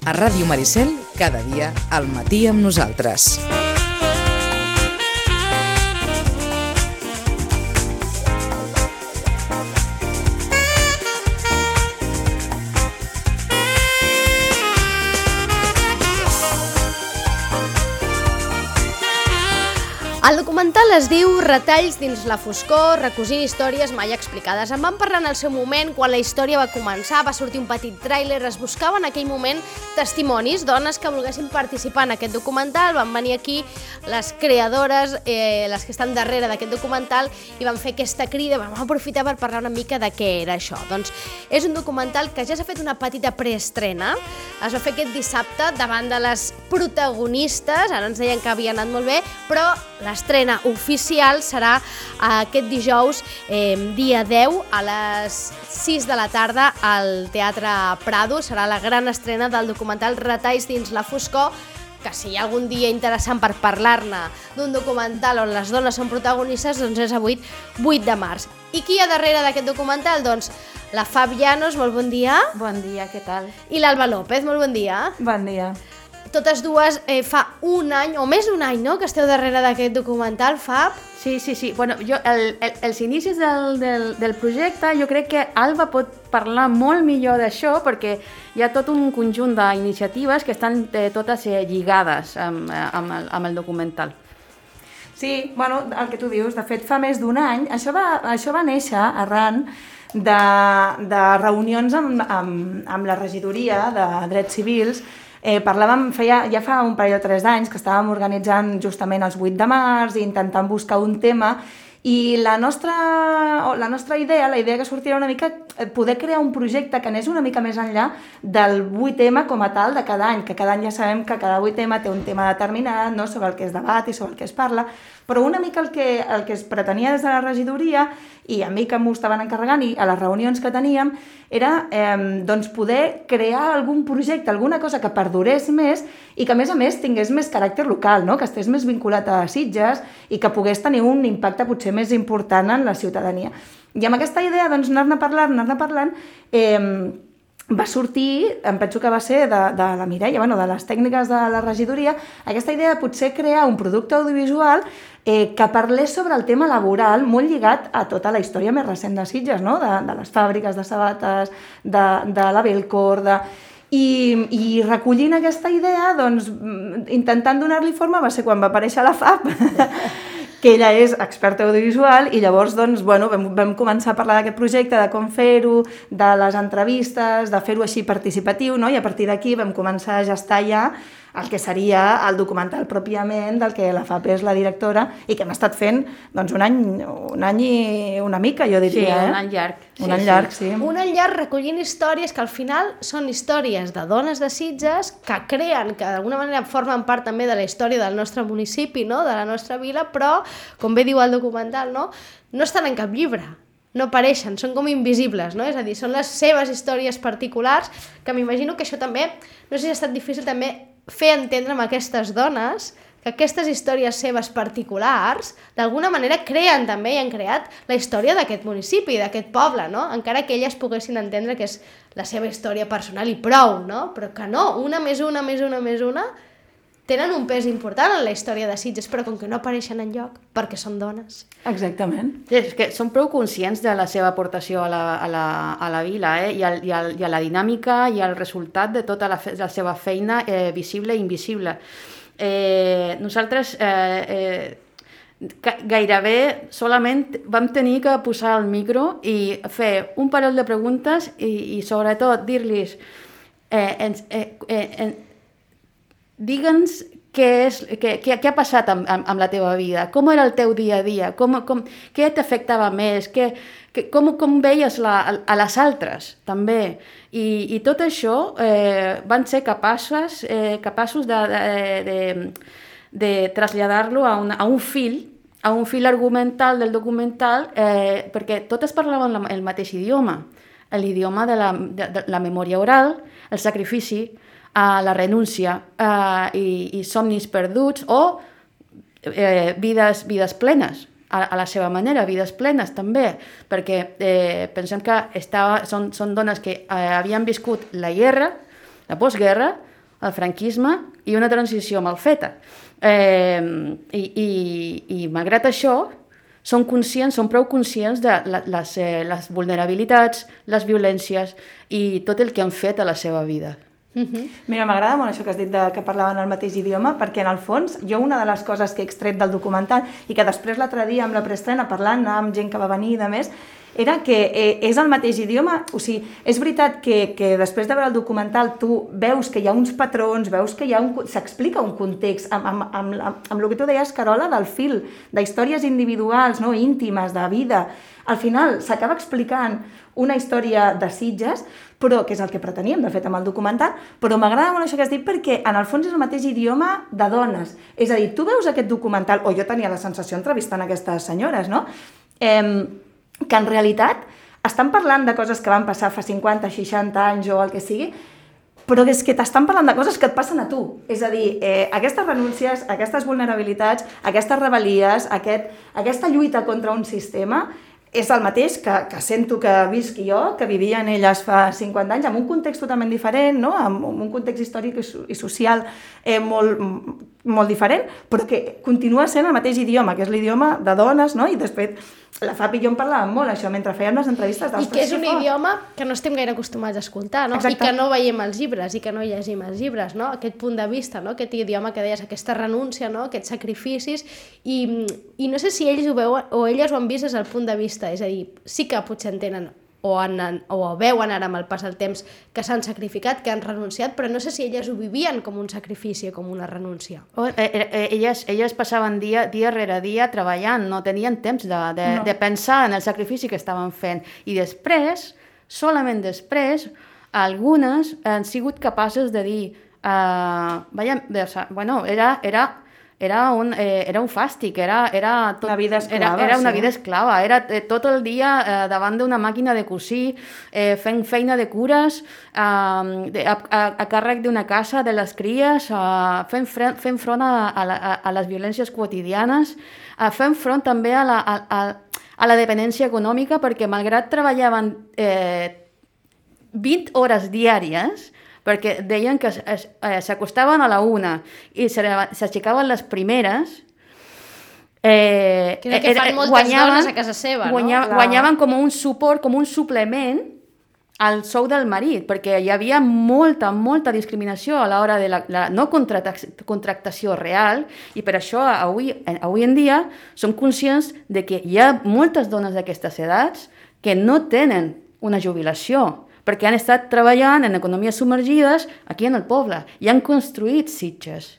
A Ràdio Maricel, cada dia al matí amb nosaltres. El documental es diu Retalls dins la foscor, recosint històries mai explicades. En vam parlar en el seu moment, quan la història va començar, va sortir un petit tràiler, es buscava en aquell moment testimonis, dones que volguessin participar en aquest documental, van venir aquí les creadores, les que estan darrere d'aquest documental, i van fer aquesta crida, vam aprofitar per parlar una mica de què era això. Doncs és un documental que ja s'ha fet una petita preestrena, es va fer aquest dissabte davant de les protagonistes, ara ens deien que havia anat molt bé, però l'estrena oficial serà aquest dijous, dia 10, a les 6 de la tarda al Teatre Prado. Serà la gran estrena del documental Retalls dins la foscor, que si hi ha algun dia interessant per parlar-ne d'un documental on les dones són protagonistes, doncs és avui 8 de març. I qui hi ha darrere d'aquest documental? Doncs la Fab Llanos, molt bon dia. Bon dia, què tal? I l'Alba López, molt bon dia. Bon dia. Totes dues fa un any, o més d'un any, no?, que esteu darrere d'aquest documental, Fab? Sí. Bueno, jo, els inicis del projecte, jo crec que Alba pot parlar molt millor d'això, perquè hi ha tot un conjunt d'iniciatives que estan totes lligades amb el documental. Sí, bueno, el que tu dius, de fet fa més d'un any, això va néixer arran de reunions amb la regidoria de Drets Civils. Parlàvem, ja fa un parell o 3 anys que estàvem organitzant justament els 8 de març i intentant buscar un tema, i la nostra idea, la idea que sortia una mica poder crear un projecte que anés una mica més enllà del 8M com a tal de cada any, que cada any ja sabem que cada 8M té un tema determinat, no?, sobre el que es debat i sobre el que es parla, però una mica el que es pretenia des de la regidoria, i a mi que m'ho estaven encarregant i a les reunions que teníem, era doncs poder crear algun projecte, alguna cosa que perdurés més i que a més tingués més caràcter local, no?, que estés més vinculat a Sitges i que pogués tenir un impacte potser més important en la ciutadania. I amb aquesta idea, doncs, anar-ne parlant, va sortir, em penso que va ser de la Mireia, de les tècniques de la regidoria, aquesta idea de potser crear un producte audiovisual que parlés sobre el tema laboral, molt lligat a tota la història més recent de Sitges, no?, de les fàbriques de sabates, de la Belcor, i recollint aquesta idea, doncs, intentant donar-li forma, va ser quan va aparèixer la Fab, que ella és experta audiovisual, i llavors doncs, vam començar a parlar d'aquest projecte, de com fer-ho, de les entrevistes, de fer-ho així participatiu, no? I a partir d'aquí vam començar a gestar ja el que seria el documental pròpiament, del que la Fab és la directora, i que hem estat fent doncs, un any i una mica, jo diria. Sí, un any llarg. Un any llarg, sí. Un any llarg recollint històries que al final són històries de dones de Sitges que creen, que d'alguna manera formen part també de la història del nostre municipi, no?, de la nostra vila, però, com bé diu el documental, no estan en cap llibre, no apareixen, són com invisibles, no? És a dir, són les seves històries particulars, que m'imagino que això també, no sé si ha estat difícil també fer entendre amb aquestes dones que aquestes històries seves particulars d'alguna manera creen també i han creat la història d'aquest municipi, d'aquest poble, no? Encara que elles poguessin entendre que és la seva història personal i prou, no? Però que no, una més una tenen un pes important en la història de Sitges, però com que no apareixen enlloc, perquè són dones. Exactament. Sí, és que són prou conscients de la seva aportació a la vila, i a la dinàmica i al resultat de tota la seva feina visible i invisible. Nosaltres gairebé solament vam tenir que posar el micro i fer un parell de preguntes i sobretot dir-los digue'ns què ha passat amb la teva vida, com era el teu dia a dia, què t'afectava més, com veies a les altres, també. I tot això van ser capaços de traslladar-lo a un fil argumental del documental, perquè totes parlaven el mateix idioma, l'idioma de la memòria oral, el sacrifici, la renúncia i somnis perduts o vides plenes, a la seva manera, vides plenes també, perquè pensem que són dones que havien viscut la guerra, la postguerra, el franquisme i una transició mal feta. I malgrat això, són prou conscients de les vulnerabilitats, les violències i tot el que han fet a la seva vida. Mira, m'agrada molt això que has dit que parlaven el mateix idioma, perquè en el fons jo una de les coses que he extret del documental i que després l'altre dia amb la preestrena parlant amb gent que va venir i de més, era que és el mateix idioma, o sigui, és veritat que després de veure el documental tu veus que hi ha uns patrons, veus que s'explica un context, amb el que tu deies, Carola, del fil, d'històries individuals, no, íntimes, de vida. Al final s'acaba explicant una història de Sitges, però que és el que preteníem, de fet, amb el documental, però m'agrada molt això que has dit perquè en el fons és el mateix idioma de dones. És a dir, tu veus aquest documental, o jo tenia la sensació entrevistant aquestes senyores, no?, que en realitat estan parlant de coses que van passar fa 50, 60 anys o el que sigui, però és que t'estan parlant de coses que et passen a tu. És a dir, aquestes renúncies, aquestes vulnerabilitats, aquestes rebel·lies, aquesta lluita contra un sistema és el mateix que sento que visqui jo, que vivien elles fa 50 anys, en un context totalment diferent, no? En un context històric i social molt diferent, però que continua sent el mateix idioma, que és l'idioma de dones, no? I després la Fapi i jo en parlàvem molt, això, mentre fèiem les entrevistes. I que és un idioma que no estem gaire acostumats a escoltar, no? I que no veiem els llibres, i que no llegim els llibres, no? Aquest punt de vista, no? Aquest idioma que deies, aquesta renúncia, no? Aquests sacrificis, i no sé si ells ho veuen o elles ho han vist des del punt de vista, és a dir, sí que potser entenen o veuen ara amb el pas del temps que s'han sacrificat, que han renunciat, però no sé si elles ho vivien com un sacrifici, com una renúncia. Elles passaven dia rere dia treballant, no tenien temps de pensar en el sacrifici que estaven fent. I després, solament després, algunes han sigut capaces de dir era un fàstic, era una vida esclava. Era una vida esclava, era tot el dia davant d'una màquina de cosir, fent feina de cures, a càrrec d'una casa, de les cries, fent front a les violències quotidianes, fent front també a la dependència econòmica, perquè malgrat treballaven 20 hores diàries, perquè deien que s'acostaven a la 1 i s'aixecaven les primeres, que fan moltes dones a casa seva, no? Guanyaven com un suport, com un suplement al sou del marit, perquè hi havia molta discriminació a l'hora de la no contractació real, i per això avui en dia som conscients de que hi ha moltes dones d'aquestes edats que no tenen una jubilació, perquè han estat treballant en economies submergides aquí en el poble i han construït Sitges.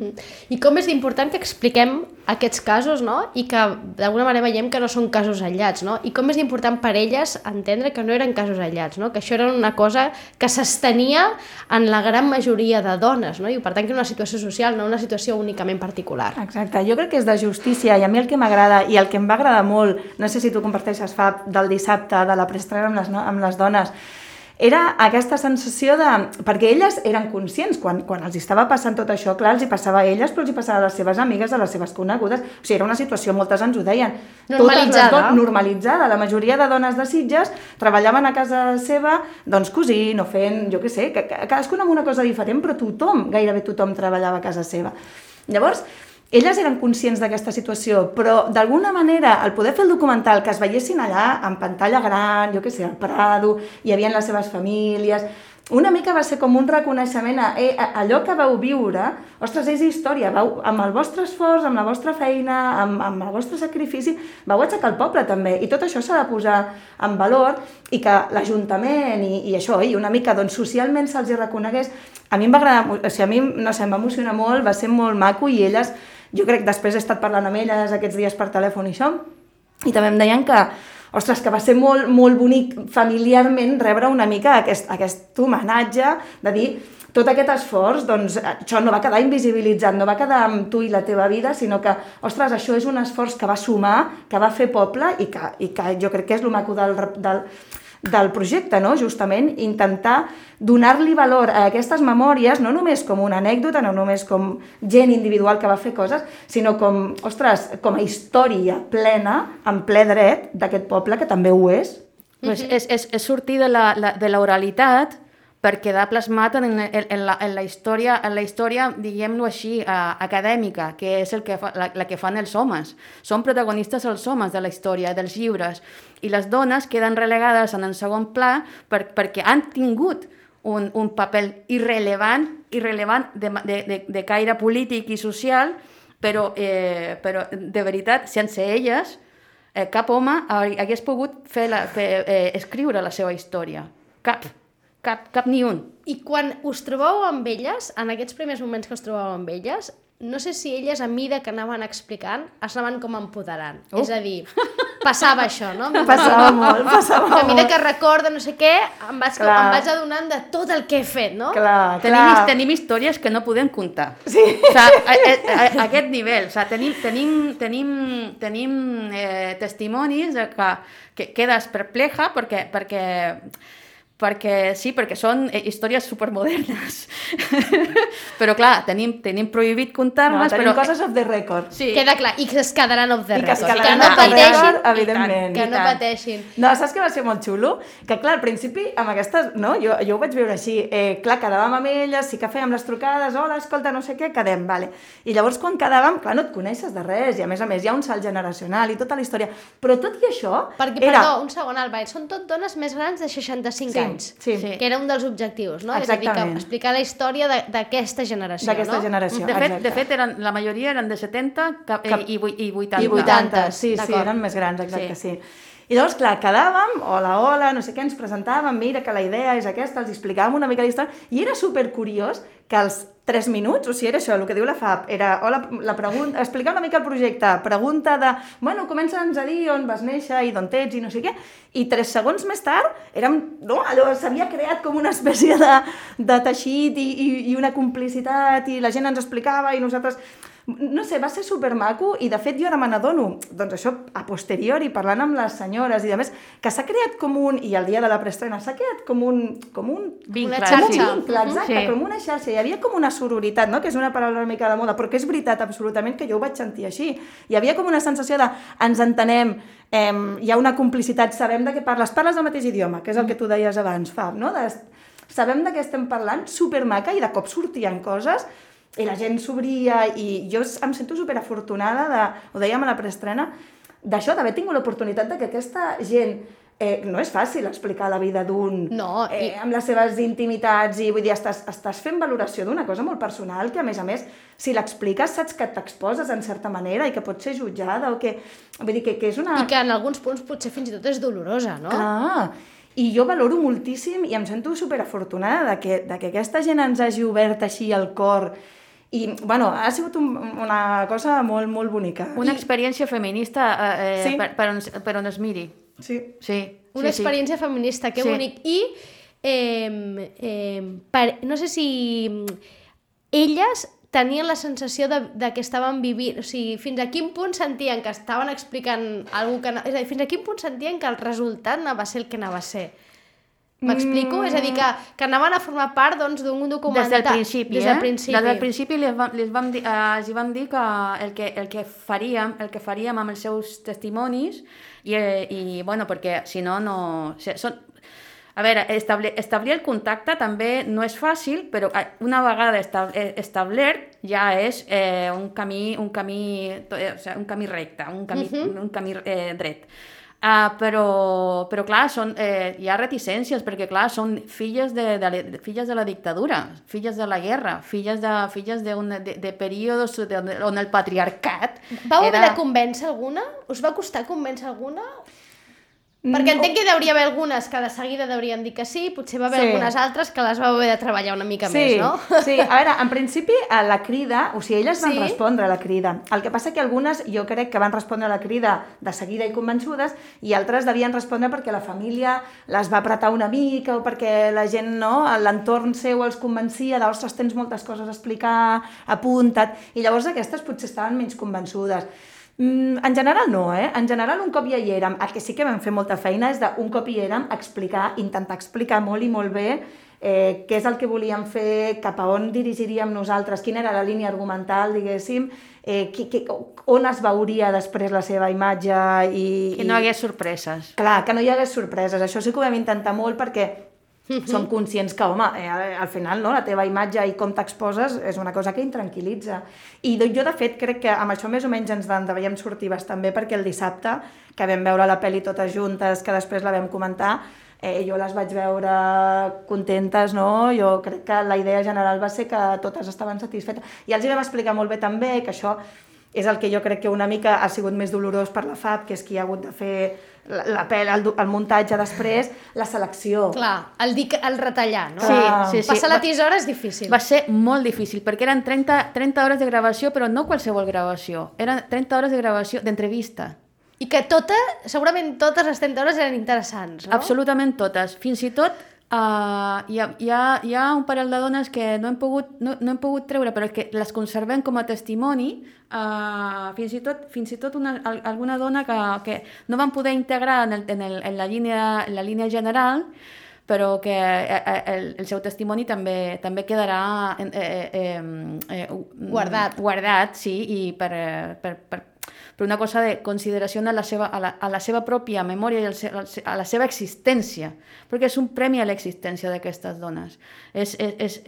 I com és important que expliquem aquests casos, no? I que d'alguna manera veiem que no són casos aïllats, no? I com és important per elles entendre que no eren casos aïllats, no? Que això era una cosa que s'estenia en la gran majoria de dones, no? I per tant que era una situació social, no una situació únicament particular. Exacte, jo crec que és de justícia, i a mi el que m'agrada i el que em va agradar molt, no sé si tu comparteixes, Fab, del dissabte de la preestrena amb les dones, era aquesta sensació de... Perquè elles eren conscients, quan els estava passant tot això, clar, els hi passava a elles, però els hi passava a les seves amigues, a les seves conegudes. O sigui, era una situació, moltes ens ho deien. Normalitzada. Normalitzada. La majoria de dones de Sitges treballaven a casa seva, doncs cosint o fent, jo què sé, cadascuna amb una cosa diferent, però gairebé tothom treballava a casa seva. Llavors, elles eren conscients d'aquesta situació, però d'alguna manera, al poder fer el documental, que es veiessin allà en pantalla gran, jo què sé, al Prado, hi havia les seves famílies, una mica va ser com un reconeixement a allò que vau viure, ostres, és història, amb el vostre esforç, amb la vostra feina, amb el vostre sacrifici, vau aixecar el poble també, i tot això s'ha de posar en valor, i que l'Ajuntament i això, i una mica doncs, socialment se'ls hi reconegués. A mi em va agradar, o sigui, a mi no sé, em va emocionar molt, va ser molt maco, i elles, jo crec que després he estat parlant amb elles aquests dies per telèfon i això, i també em deien que ostres, que va ser molt, molt bonic familiarment rebre una mica aquest homenatge de dir tot aquest esforç, doncs això no va quedar invisibilitzat, no va quedar amb tu i la teva vida, sinó que, ostres, això és un esforç que va sumar, que va fer poble i que jo crec que és el maco del projecte, no? Justament intentar donar-li valor a aquestes memòries, no només com una anècdota, no només com gent individual que va fer coses, sinó com, ostres, com a història plena, en ple dret d'aquest poble, que també ho és. És sortir de l'oralitat per quedar plasmat en la història, diguem-ho així, acadèmica, que és la que fan els homes. Són protagonistes els homes de la història, dels llibres, i les dones queden relegades en el segon pla perquè han tingut un paper irrellevant de caire polític i social, però de veritat, sense elles, cap home hagués pogut escriure la seva història. Cap ni un. I quan us trobeu amb elles, en aquests primers moments que us trobeu amb elles, no sé si elles, a mida que anaven explicant, es anaven com empoderant. És a dir, passava això, no? Passava molt. A mida que recorda no sé què, em vaig adonant de tot el que he fet, no? Clar. Tenim històries que no podem contar. Sí. O sigui, a aquest nivell. O sigui, tenim testimonis que quedes perpleja perquè són històries supermodernes. Però clar, tenim prohibit contar-les. Tenim coses off the record. Sí. Queda clar, i que es quedaran off the record. Que no pateixin, evidentment. Que no pateixin. No, saps què va ser molt xulo? Que clar, al principi, amb aquestes... No? Jo ho vaig veure així. Clar, quedàvem amb elles, sí que fèiem les trucades, hola, escolta, no sé què, quedem, vale. I llavors quan quedàvem, clar, no et coneixes de res, i a més hi ha un salt generacional i tota la història. Però tot i això... Perdó, un segon, Alba, són tot dones més grans de 65 anys. Sí. Que era un dels objectius, no? Exactament. És a dir, explicar la història d'aquesta generació, d'aquesta generació, de fet, la majoria eren de 70 i 80. I 80, sí, eren més grans, exacte, sí. I llavors, clar, quedàvem, hola, no sé què, ens presentàvem, mira que la idea és aquesta, els explicàvem una mica la història, i era supercuriós que als 3 minuts, o sigui, era això, el que diu la FAB, era, hola, la pregunta, explicar una mica el projecte, pregunta de, bueno, comença'ns a dir on vas néixer i d'on ets i no sé què, i 3 segons més tard, allò s'havia creat com una espècie de teixit i una complicitat, i la gent ens explicava i nosaltres... No sé, va ser supermaco i de fet jo ara me n'adono, doncs això a posteriori, parlant amb les senyores i demés, que s'ha creat com i el dia de la preestrena s'ha creat com un vincle, exacte, com una xarxa, hi havia com una sororitat, no? Que és una paraula una mica de moda, però que és veritat absolutament que jo ho vaig sentir així. Hi havia com una sensació de ens entenem, hi ha una complicitat, sabem de què parles del mateix idioma, que és el que tu deies abans, Fab, no? Sabem de què estem parlant, supermaca, i de cop sortien coses i la gent s'obria, i jo em sento superafortunada, ho dèiem a la preestrena, d'això, d'haver tingut l'oportunitat que aquesta gent... no és fàcil explicar la vida d'un amb les seves intimitats, i vull dir, estàs fent valoració d'una cosa molt personal que, a més, si l'expliques saps que t'exposes en certa manera i que pot ser jutjada o que... Vull dir que és una... I que en alguns punts potser fins i tot és dolorosa, no? Clar, i jo valoro moltíssim i em sento superafortunada que aquesta gent ens hagi obert així el cor. I, bueno, ha sigut una cosa molt, molt bonica. Una experiència feminista per on es miri. Sí. Una experiència feminista, que bonic. I no sé si elles tenien la sensació de que estaven vivint, o sigui, fins a quin punt sentien que estaven explicant alguna cosa, és a dir, fins a quin punt sentien que el resultat anava a ser el que anava a ser. M'explico? És a dir, que anaven a formar part d'un documental. Des del principi els vam dir que el que faríem amb els seus testimonis i bueno, perquè si no... A veure, establir el contacte també no és fàcil, però una vegada establert ja és un camí recte, un camí dret. Però clar, hi ha reticències, perquè clar, són filles de la dictadura, filles de la guerra, filles de períodes on el patriarcat... Vau haver de convèncer alguna? Us va costar convèncer alguna? Perquè entenc que hi hauria haver algunes que de seguida haurien dit que sí, potser va haver algunes altres que les vau haver de treballar una mica més, no? Sí, a veure, en principi la crida, o sigui, elles van respondre a la crida. El que passa que algunes jo crec que van respondre a la crida de seguida i convençudes, i altres devien respondre perquè la família les va apretar una mica o perquè la gent, no, l'entorn seu els convencia de, ostres, tens moltes coses a explicar, apunta't, i llavors aquestes potser estaven menys convençudes. En general no, En general un cop ja hi érem. El que sí que vam fer molta feina és d'un cop hi érem intentar explicar molt i molt bé què és el que volíem fer, cap a on dirigiríem nosaltres, quina era la línia argumental, diguéssim, on es veuria després la seva imatge i... Que no hi hagués sorpreses. Clar, que no hi hagués sorpreses. Això sí que ho vam intentar molt perquè som conscients que, home, al final no, la teva imatge i com t'exposes és una cosa que intranquil·litza. I jo, de fet, crec que amb això més o menys ens en devíem sortir bastant bé, perquè el dissabte, que vam veure la pel·li totes juntes, que després la vam comentar, jo les vaig veure contentes, no? Jo crec que la idea general va ser que totes estaven satisfetes. I els hi vam explicar molt bé també que això és el que jo crec que una mica ha sigut més dolorós per la FAB, que és qui ha hagut de fer el muntatge després, la selecció. Clar, el retallar, no? Sí. Passar la tisora és difícil. Va ser molt difícil, perquè eren 30 hores de gravació, però no qualsevol gravació. Eren 30 hores de gravació d'entrevista. I que segurament totes les 30 hores eren interessants, no? Absolutament totes. Fins i tot hi ha un parell de dones que no hem pogut treure, però que les conservem com a testimoni. Fins i tot alguna dona que no van poder integrar en la línia general, però que el seu testimoni també quedarà guardat, sí, i per una cosa de consideració a la seva pròpia memòria i a la seva existència, perquè és un premi a l'existència d'aquestes dones. És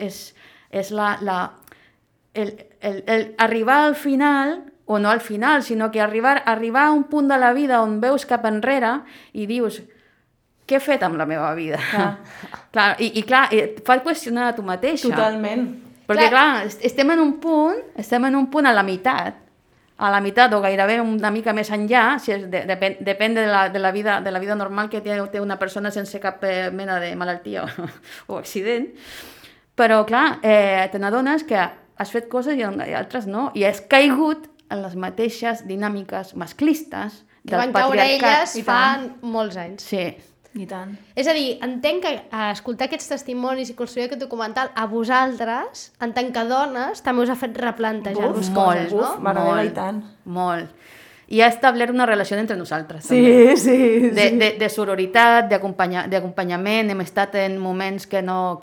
arribar al final, o no al final, sinó que arribar a un punt de la vida on veus cap enrere i dius, què he fet amb la meva vida? Clar, i et fa qüestionar a tu mateixa. Totalment. Perquè clar, estem en un punt a la meitat o gairebé una mica més enllà, depèn de la vida normal que té una persona sense cap mena de malaltia o accident. Però clar, te n'adones que has fet coses i altres no, i has caigut en les mateixes dinàmiques masclistes del patriarcat. Que van caure elles fa molts anys. Sí. I tant. És a dir, entenc que escoltar aquests testimonis i construir aquest documental a vosaltres, en tant que dones, també us ha fet replantejar-vos coses, no? Maravilla, i tant. Molt. I ha establert una relació entre nosaltres. Sí, sí. De sororitat, d'acompanyament. Hem estat en moments que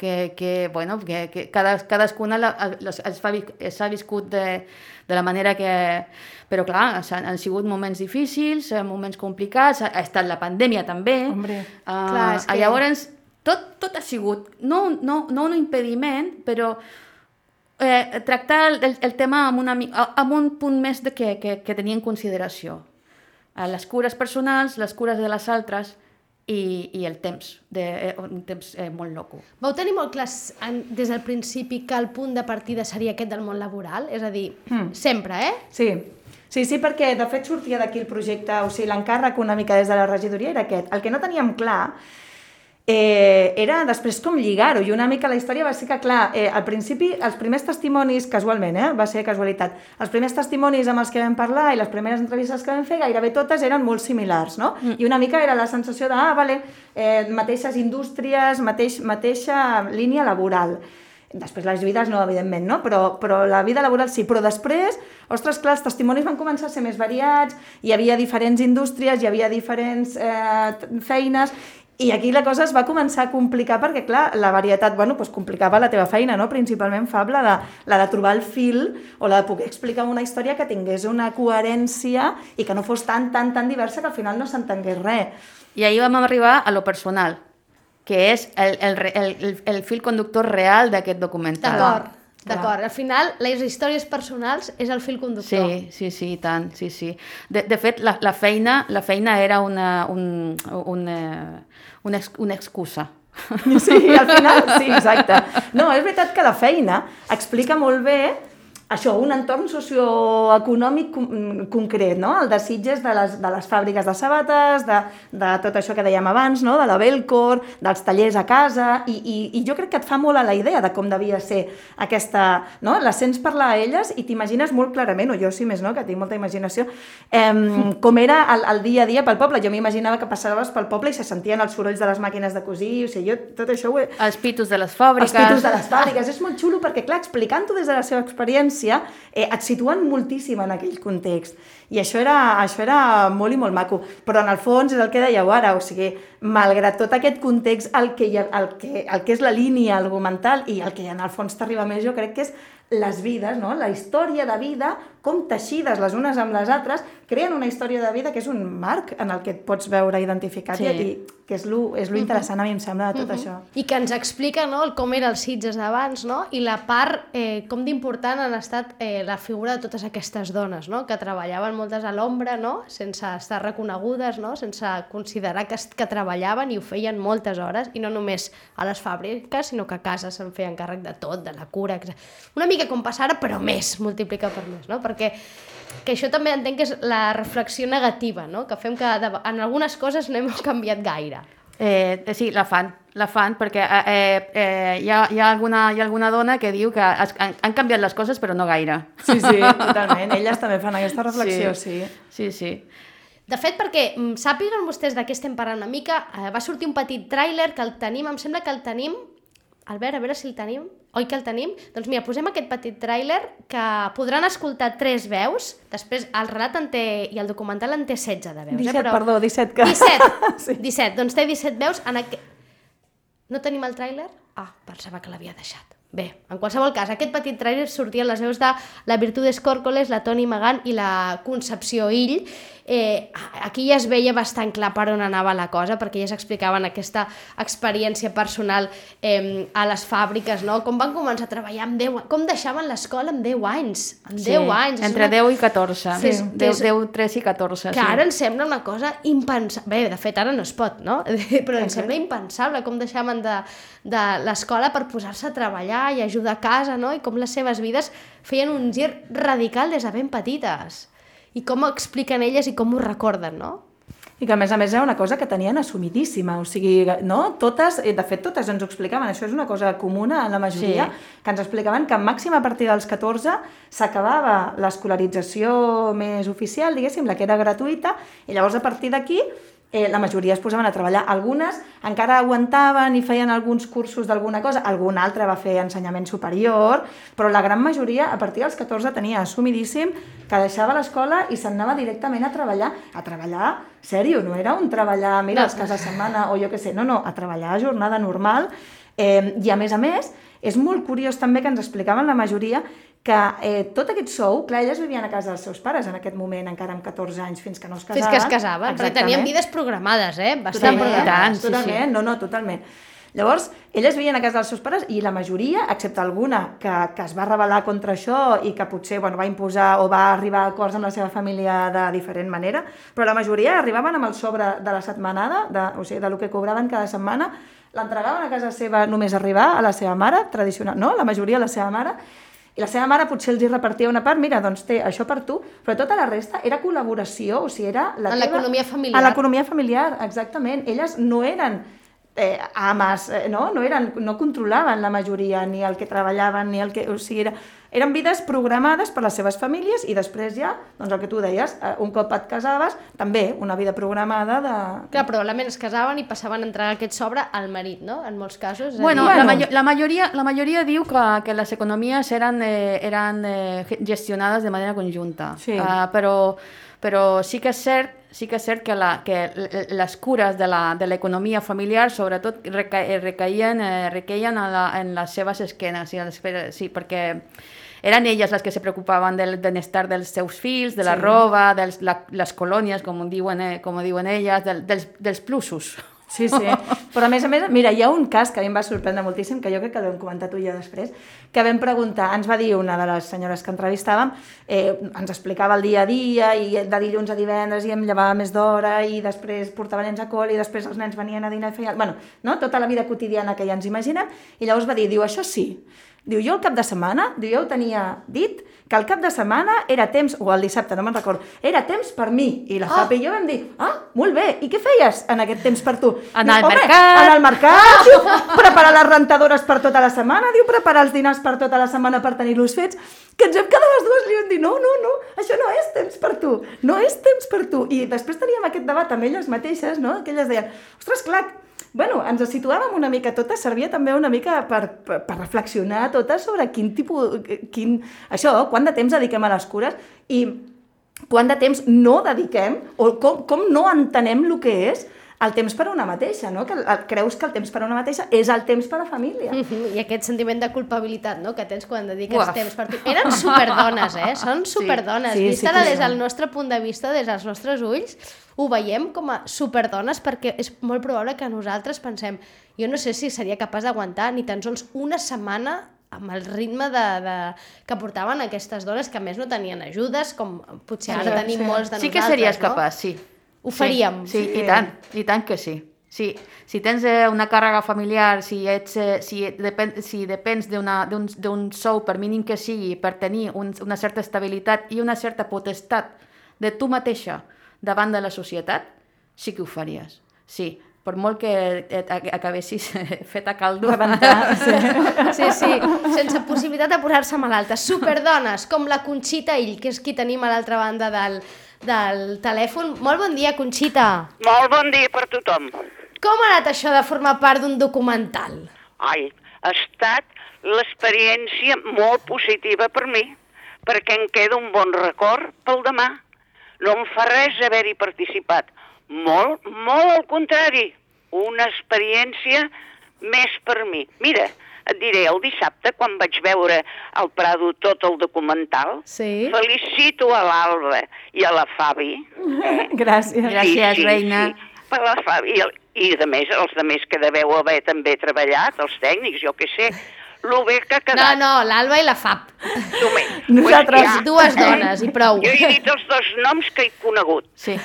cadascuna s'ha viscut de la manera que... Però clar, han sigut moments difícils, moments complicats, ha estat la pandèmia també. Clar, és que... Llavors, tot ha sigut, no un impediment, però tractar el tema amb un punt més que tenia en consideració. Les cures personals, les cures de les altres i el temps, un temps molt loco. Vau tenir molt clar des del principi que el punt de partida seria aquest del món laboral? És a dir, sempre, Sí, perquè de fet sortia d'aquí el projecte, o sigui, l'encàrrec una mica des de la regidoria era aquest. El que no teníem clar era després com lligar-ho, i una mica la història va ser que, clar, al principi, els primers testimonis, casualment, va ser casualitat, els primers testimonis amb els que vam parlar i les primeres entrevistes que vam fer, gairebé totes eren molt similars, no? I una mica era la sensació de, mateixes indústries, mateixa línia laboral. Després les vides no, evidentment, no? Però la vida laboral sí. Però després, ostres, clar, els testimonis van començar a ser més variats, hi havia diferents indústries, hi havia diferents feines, i aquí la cosa es va començar a complicar perquè, clar, la varietat, complicava la teva feina, no? Principalment, Fab, la de trobar el fil o la de poder explicar una història que tingués una coherència i que no fos tan diversa que al final no s'entengués res. I ahir vam arribar a lo personal, que és el fil conductor real d'aquest documental. D'acord. Al final, les històries personals és el fil conductor. Sí, i tant, sí. De fet, la feina era una excusa. Sí, al final, sí, exacte. No, és veritat que la feina explica molt bé això, un entorn socioeconòmic concret, no? El de Sitges de les fàbriques de sabates, de tot això que dèiem abans, no? De la Belcor, dels tallers a casa, i jo crec que et fa molt a la idea de com devia ser aquesta... No? Les sents parlar a elles i t'imagines molt clarament, o jo sí més, no? Que tinc molta imaginació, com era el dia a dia pel poble. Jo m'imaginava que passaves pel poble i se sentien els sorolls de les màquines de cosir, o sigui, jo tot això ho he... Els pitos de les fàbriques. És molt xulo perquè, clar, explicant-ho des de la seva experiència, et situen moltíssim en aquell context. I això era molt i molt maco. Però en el fons és el que dèieu ara, o sigui, malgrat tot aquest context, el que és la línia argumental i el que en el fons t'arriba més, jo crec que és les vides, no? La història de vida, com teixides les unes amb les altres, creen una història de vida que és un marc en el que et pots veure identificat i que és lo interessant, a mi em sembla, de tot això. I que ens explica, no?, com era els Sitges d'abans, no?, i la part, com d'important han estat la figura de totes aquestes dones, no?, que treballaven moltes a l'ombra, no?, sense estar reconegudes, no?, sense considerar que treballaven i ho feien moltes hores, i no només a les fàbriques, sinó que a casa se'n feien càrrec de tot, de la cura, etc. Una mica com passar ara, però més, multiplica per més, no?, perquè això també entenc que és la reflexió negativa, no?, que fem que en algunes coses no hem canviat gaire. Sí, la fan perquè hi ha alguna dona que diu que han canviat les coses però no gaire. Sí, totalment. Elles també fan aquesta reflexió, sí. De fet, perquè sàpiguen vostès de què estem parlant una mica, va sortir un petit tràiler que el tenim, em sembla que el tenim, Albert, a veure si el tenim, oi que el tenim? Doncs mira, posem aquest petit tràiler que podran escoltar 3 veus, després el relat i el documental en té 16 de veus. 17, perdó, 17. 17, doncs té 17 veus. No tenim el tràiler? Pensava que l'havia deixat. Bé, en qualsevol cas, aquest petit tràiler sortien les veus de la Virtudes Córcoles, la Toni Magán i la Concepció Ill. Aquí ja es veia bastant clar per on anava la cosa, perquè ja s'explicaven aquesta experiència personal a les fàbriques, no? Com van començar a treballar amb 10 anys, com deixaven l'escola amb 10 anys. Amb 10 anys. Entre 10 i 14. 10, 3 i 14. Que ara ens sembla una cosa impensable. Bé, de fet, ara no es pot, no? Però ens sembla impensable com deixaven de l'escola per posar-se a treballar i ajudar a casa, no? I com les seves vides feien un gir radical des de ben petites. I com ho expliquen elles i com ho recorden, no? I que a més era una cosa que tenien assumidíssima, o sigui, no? Totes, de fet totes ens ho explicaven, això és una cosa comuna en la majoria, que ens explicaven que màxim a partir dels 14 s'acabava l'escolarització més oficial, diguéssim, la que era gratuïta, i llavors a partir d'aquí la majoria es posaven a treballar. Algunes encara aguantaven i feien alguns cursos d'alguna cosa, alguna altra va fer ensenyament superior, però la gran majoria a partir dels 14 tenia assumidíssim que deixava l'escola i s'anava directament a treballar, sèrio, no era un treballar, mira, els caps de setmana o jo què sé, no, a treballar a jornada normal. I a més, és molt curiós també que ens explicaven la majoria que tot aquest sou, clar, elles vivien a casa dels seus pares en aquest moment, encara amb 14 anys, fins que no es casaven. Fins que es casaven, perquè tenien vides programades, bastant programades. Totalment, no, totalment. Llavors, elles vivien a casa dels seus pares i la majoria, excepte alguna que es va rebel·lar contra això i que potser va imposar o va arribar a acords amb la seva família de diferent manera, però la majoria arribaven amb el sobre de la setmanada, o sigui, del que cobraven cada setmana, l'entregaven a casa seva només arribar a la seva mare, tradicional, no? La majoria a la seva mare, i la seva mare potser els hi repartia una part, mira, doncs té això per tu, però tota la resta era col·laboració, o sigui, era en l'economia familiar. En l'economia familiar, exactament. Elles no eren ames, no controlaven la majoria, ni el que treballaven, ni el que... O sigui, eren vides programades per les seves famílies i després ja, doncs el que tu deies, un cop et casaves, també una vida programada de... Clar, probablement es casaven i passaven a entregar aquest sobre al marit, no? En molts casos. La majoria diu que les economies eren gestionades de manera conjunta, però sí que és cert que les cures de l'economia familiar sobretot requeien en les seves esquenes, perquè eren elles les que se preocupaven del benestar dels seus fills, de la roba, de les colònies, com diuen elles, dels plusos. Sí, però a més, mira, hi ha un cas que a mi em va sorprendre moltíssim, que jo crec que l'hem comentat tu i jo després, que vam preguntar, ens va dir una de les senyores que entrevistàvem, ens explicava el dia a dia, i de dilluns a divendres i em llevava més d'hora, i després portava nens a col, i després els nens venien a dinar i feien... Bueno, no? Tota la vida quotidiana que ja ens imaginem, i llavors va dir, això sí, diu, jo el cap de setmana, jo ho tenia dit, que el cap de setmana era temps, o el dissabte, no me'n recordo, era temps per mi. I la Japi i jo vam dir, molt bé, i què feies en aquest temps per tu? Anar al mercat, diu, preparar les rentadores per tota la setmana, diu, preparar els dinars per tota la setmana per tenir-los fets, que ens vam quedar les dues i li vam dir, no, això no és temps per tu, no és temps per tu. I després teníem aquest debat amb elles mateixes, no? Que elles deien, ostres, clar, bueno, ens situàvem una mica totes, servia també una mica per reflexionar totes sobre quant de temps dediquem a les cures i quant de temps no dediquem, o com no entenem el que és el temps per una mateixa, no? Que creus que el temps per una mateixa és el temps per a família. I aquest sentiment de culpabilitat, no?, que tens quan dediques temps per tu. Eren superdones, són superdones. Sí, Vista-la sí, des del nostre punt de vista, des dels nostres ulls, ho veiem com a superdones, perquè és molt probable que nosaltres pensem, jo no sé si seria capaç d'aguantar ni tan sols una setmana amb el ritme que portaven aquestes dones, que a més no tenien ajudes, com potser ara tenim molts de nosaltres, sí que series no? capaç, sí. Ho faríem. Sí, i tant que sí. Si tens una càrrega familiar, si depens d'un sou, per mínim que sigui, per tenir una certa estabilitat i una certa potestat de tu mateixa davant de la societat, sí que ho faries. Sí, per molt que acabessis feta caldo. Sí, sense possibilitat de posar-se malalta. Superdones, com la Conxita Ill, que és qui tenim a l'altra banda del telèfon. Molt bon dia, Conxita. Molt bon dia per tothom. Com ha anat això de formar part d'un documental? Ai, ha estat l'experiència molt positiva per mi, perquè em queda un bon record pel demà. No em fa res haver-hi participat. Molt al contrari. Una experiència més per mi. Mira, et diré, el dissabte, quan vaig veure al Prado tot el documental, felicito a l'Alba i a la Fabi. Gràcies. Gràcies, reina. Sí, per la Fabi. I a més, els altres que deveu haver també treballat, els tècnics, jo què sé, lo bé que ha quedat. No, l'Alba i la Fab. Nosaltres. Dues dones, i prou. Jo he dit els dos noms que he conegut. Sí.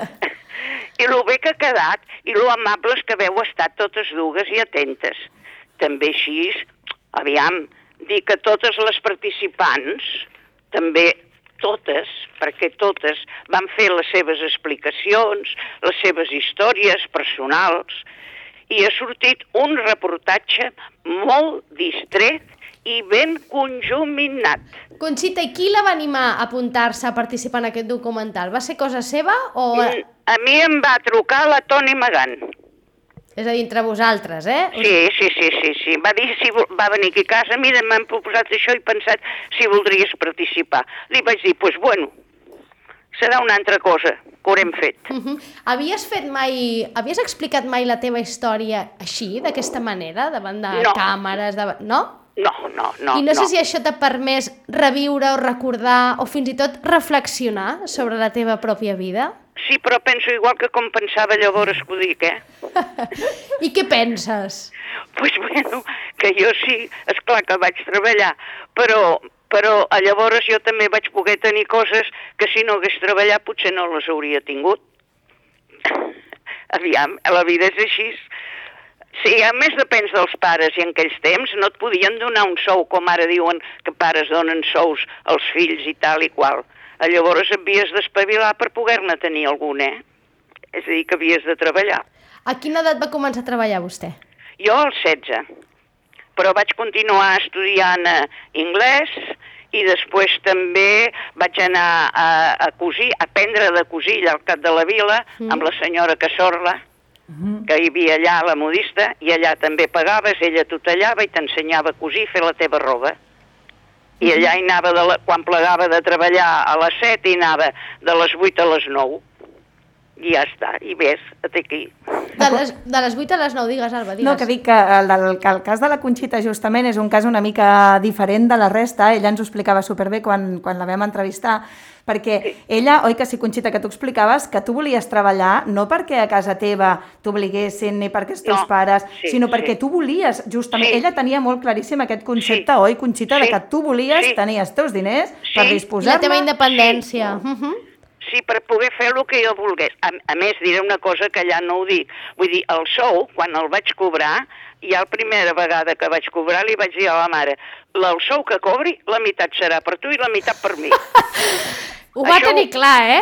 I lo bé que ha quedat, i lo amables que veu estar totes dues i atentes. També així, aviam, dir que totes les participants, també totes, perquè totes van fer les seves explicacions, les seves històries personals, i ha sortit un reportatge molt distret i ben conjuminat. Conxita, i qui la va animar a apuntar-se a participar en aquest documental? Va ser cosa seva o...? A mi em va trucar la Toni Magant. És a dir, entre vosaltres, eh? Sí. Va dir va venir aquí a casa, mira, m'han proposat això i he pensat si voldries participar. Li vaig dir, doncs bueno, serà una altra cosa que haurem fet. Havies explicat mai la teva història així, d'aquesta manera, davant de càmeres, no? No. I no sé si això t'ha permès reviure o recordar o fins i tot reflexionar sobre la teva pròpia vida? Sí, però penso igual que com pensava llavors que ho dic, I què penses? Pues bueno, que jo sí, esclar que vaig treballar, però llavors jo també vaig poder tenir coses que si no hagués treballat potser no les hauria tingut. Aviam, la vida és així. Sí, a més depèn dels pares, i en aquells temps no et podien donar un sou, com ara diuen que pares donen sous als fills i tal i qual. Llavors havies d'espavilar per poder-ne tenir algun, És a dir, que havies de treballar. A quina edat va començar a treballar vostè? Jo als 16, però vaig continuar estudiant anglès i després també vaig anar a cosir, a aprendre de cosir allà al Cap de la Vila amb la senyora Casorla, que hi havia allà la modista, i allà també pagaves, ella t'ho tallava i t'ensenyava a cosir i fer la teva roba. I allà hi anava, quan plegava de treballar a les 7, hi anava de les 8 a les 9. I ja està, i ves, aquí. De les 8 a les 9, digues, Alba, digues. No, que dic que el cas de la Conxita justament és un cas una mica diferent de la resta, ella ens ho explicava superbé quan la vam entrevistar, perquè ella, oi que sí, Conxita, que tu explicaves que tu volies treballar no perquè a casa teva t'obliguessin ni perquè els teus pares, sinó perquè tu volies, justament, ella tenia molt claríssim aquest concepte, oi, Conxita, de que tu volies tenir els teus diners per disposar-ne. I la teva independència. Sí, per poder fer el que jo volgués. A més, diré una cosa que allà no ho dic. Vull dir, el sou, quan el vaig cobrar, ja la primera vegada que vaig cobrar li vaig dir a la mare, el sou que cobri, la meitat serà per tu i la meitat per mi. Ho va tenir clar,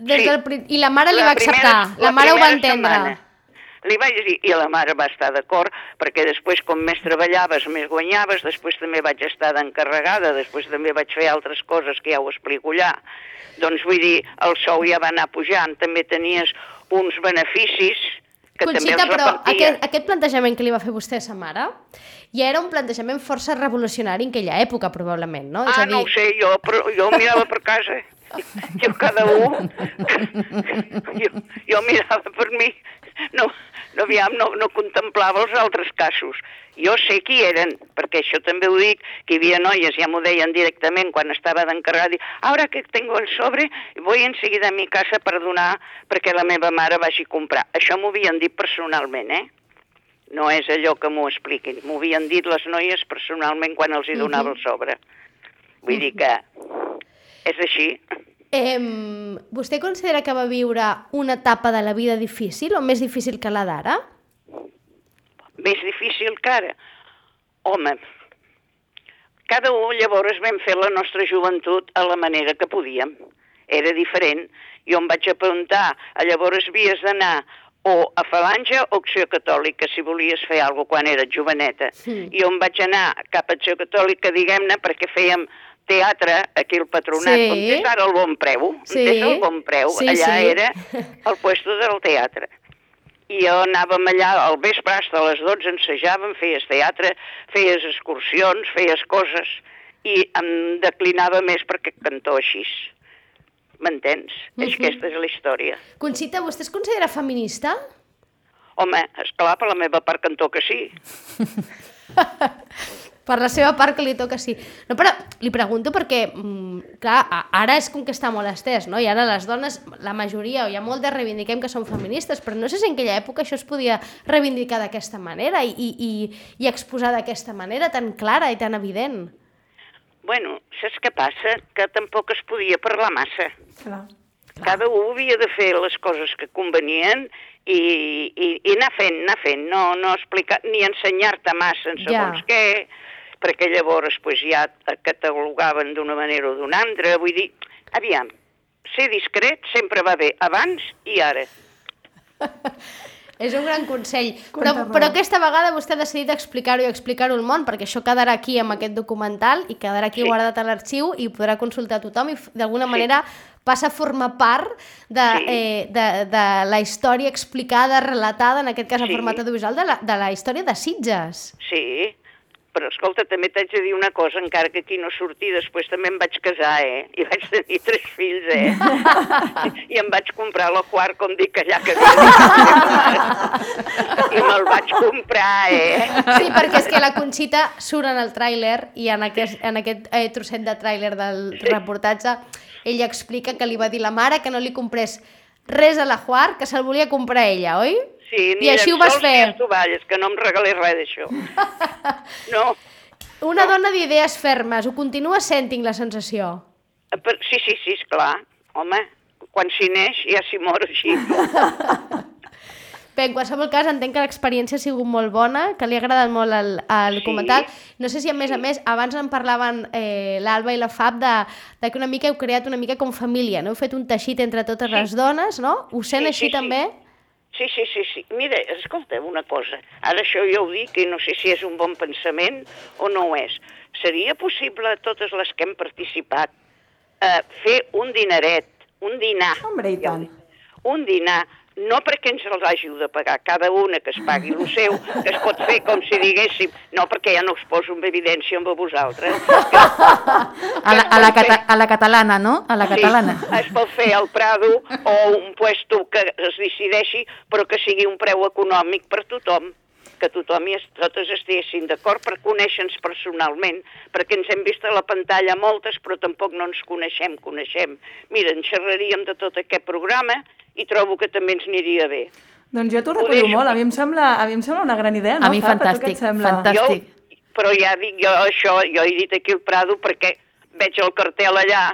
I la mare li va acceptar, la mare ho va entendre. Li vaig dir, i la mare va estar d'acord, perquè després com més treballaves, més guanyaves, després també vaig estar d'encarregada, després també vaig fer altres coses que ja ho explico allà. Doncs vull dir, el sou ja va anar pujant, també tenies uns beneficis que Conxita, també els repartia. però aquest plantejament que li va fer vostè a sa mare ja era un plantejament força revolucionari en aquella època, probablement, no? No ho sé, jo mirava per casa. Jo cada un... Jo mirava per mi. no contemplava els altres casos. Jo sé qui eren, perquè això també ho dic, que hi havia noies, ja m'ho deien directament quan estava d'encarregada, ara que tengo el sobre, voy enseguida a mi casa per donar perquè la meva mare vagi a comprar. Això m'ho havien dit personalment, No és allò que m'ho expliquin. M'ho havien dit les noies personalment quan els hi donava el sobre. Vull dir que és així. Vostè considera que va viure una etapa de la vida difícil o més difícil que la d'ara? Més difícil que ara? Home, cada un llavors vam fer la nostra joventut a la manera que podíem. Era diferent. Jo em vaig apuntar, llavors havies d'anar o a Falange o Acció Catòlica, si volies fer alguna cosa quan eres joveneta. Jo em vaig anar cap a Acció Catòlica, diguem-ne, perquè fèiem teatre aquí al Patronat, com és ara el Bon Preu. És el Bon Preu, allà era el puesto del teatre. I jo anàvem allà al vespre, fins a les 12 ensejàvem, feies teatre, feies excursions, feies coses, i em declinava més perquè cantó així. M'entens? Aquesta és la història. Conxita, vostè es considera feminista? Home, esclar, per la meva part cantó que sí. Per la seva part que li toca sí. No, però li pregunto perquè, clar, ara és com que està molt estès, no? I ara les dones, la majoria, o hi ha moltes, reivindiquem que són feministes, però no sé si en aquella època això es podia reivindicar d'aquesta manera i exposar d'aquesta manera tan clara i tan evident. Bueno, saps què passa? Que tampoc es podia parlar massa. Clar. Cada un havia de fer les coses que convenien i anar fent, no explicar, ni ensenyar-te massa en segons què, perquè llavors ja et catalogaven d'una manera o d'una altra. Vull dir, aviam, ser discret sempre va bé, abans i ara. És un gran consell, però aquesta vegada vostè ha decidit explicar-ho i explicar-ho al món, perquè això quedarà aquí amb aquest documental i quedarà aquí guardat a l'arxiu i podrà consultar a tothom i d'alguna manera passa a formar part de la història explicada, relatada, en aquest cas en format audiovisual, de la història de Sitges. Sí, però escolta, també t'haig de dir una cosa, encara que aquí no surti, després també em vaig casar, i vaig tenir 3 fills, i em vaig comprar la quart, com dic allà que i me'l vaig comprar, Sí, perquè és que la Conxita surt en el tràiler i en aquest trosset de tràiler del reportatge ella explica que li va dir la mare que no li comprés res a la Juar, que se'l volia comprar ella, oi? Sí, ni i així ho vas fer. Ni tovalles, que no em regalés res d'això. No. Una dona d'idees fermes, ho continua sent, tinc la sensació. Sí, esclar. Home, quan s'hi neix ja s'hi mor així. Bé, en qualsevol cas, entenc que l'experiència ha sigut molt bona, que li ha agradat molt el documental. No sé si, a més, abans en parlaven l'Alba i la Fab de que una mica heu creat una mica com família, no? Heu fet un teixit entre totes les dones, no? Ho sent així també? Sí. Mira, escolta, una cosa. Ara això jo ho dic i no sé si és un bon pensament o no ho és. Seria possible a totes les que hem participat fer un dineret, un dinar. Hombre, i tant. Un dinar, no perquè ens els hàgiu de pagar, cada una que es pagui el seu, que es pot fer com si diguéssim, no perquè ja no us poso en evidència amb vosaltres. A la catalana, no? A la catalana. Sí, es pot fer al Prado o un puesto que es decideixi, però que sigui un preu econòmic per tothom, que tothom i totes estiguessin d'acord per conèixer-nos personalment, perquè ens hem vist a la pantalla moltes, però tampoc no ens coneixem. Mira, en xerraríem de tot aquest programa i trobo que també ens aniria bé. Doncs jo t'ho recollo molt, a mi em sembla una gran idea, no? A mi fantàstic, fantàstic. Però ja dic jo això, jo he dit aquí al Prado perquè veig el cartel allà.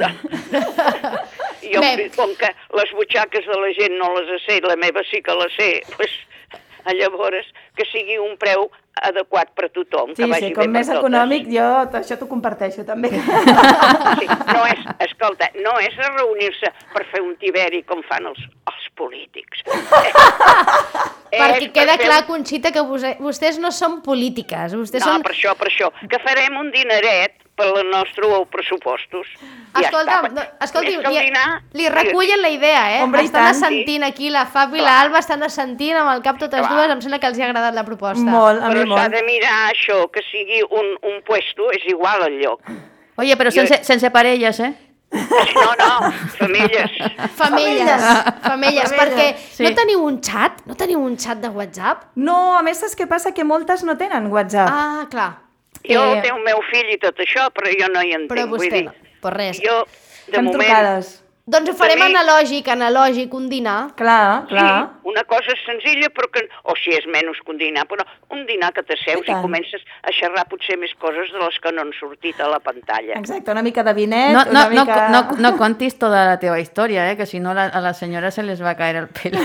Jo, com que les butxaques de la gent no les sé, la meva sí que la sé, doncs llavors que sigui un preu adequat per a tothom. Sí, com més econòmic, jo això t'ho comparteixo també. Sí, escolta, no és a reunir-se per fer un tiberi com fan els polítics. Perquè queda clar, Conxita, que vostès no són polítiques. No, per això, que farem un dineret per als nostres pressupostos. Escolti, li recullen la idea, Estan assentint aquí, la Fab i l'Alba estan assentint amb el cap totes dues, em sembla que els ha agradat la proposta. Molt, a mi molt. Però s'ha de mirar això, que sigui un puesto, és igual al lloc. Oye, però sense parelles, No, femelles. Femelles, perquè Sí. no teniu un xat? No teniu un xat de WhatsApp? No, a més, saps què passa? Que moltes no tenen WhatsApp. Ah, clar. Jo té un meu fill i tot això, però jo no hi entenc. Però vostè Vull dir, no. Pues res. Jo, de Fem moment... trucades. Doncs ho farem A mi- analògic, un dinar. Clar, clar. Sí, una cosa senzilla, però que... O si és menys que un dinar, però un dinar que t'asseus i comences a xerrar potser més coses de les que no han sortit a la pantalla. Exacte, una mica de vinet, No, una mica... no contis toda la teva història, que si no a la senyora se les va a caer el pelo.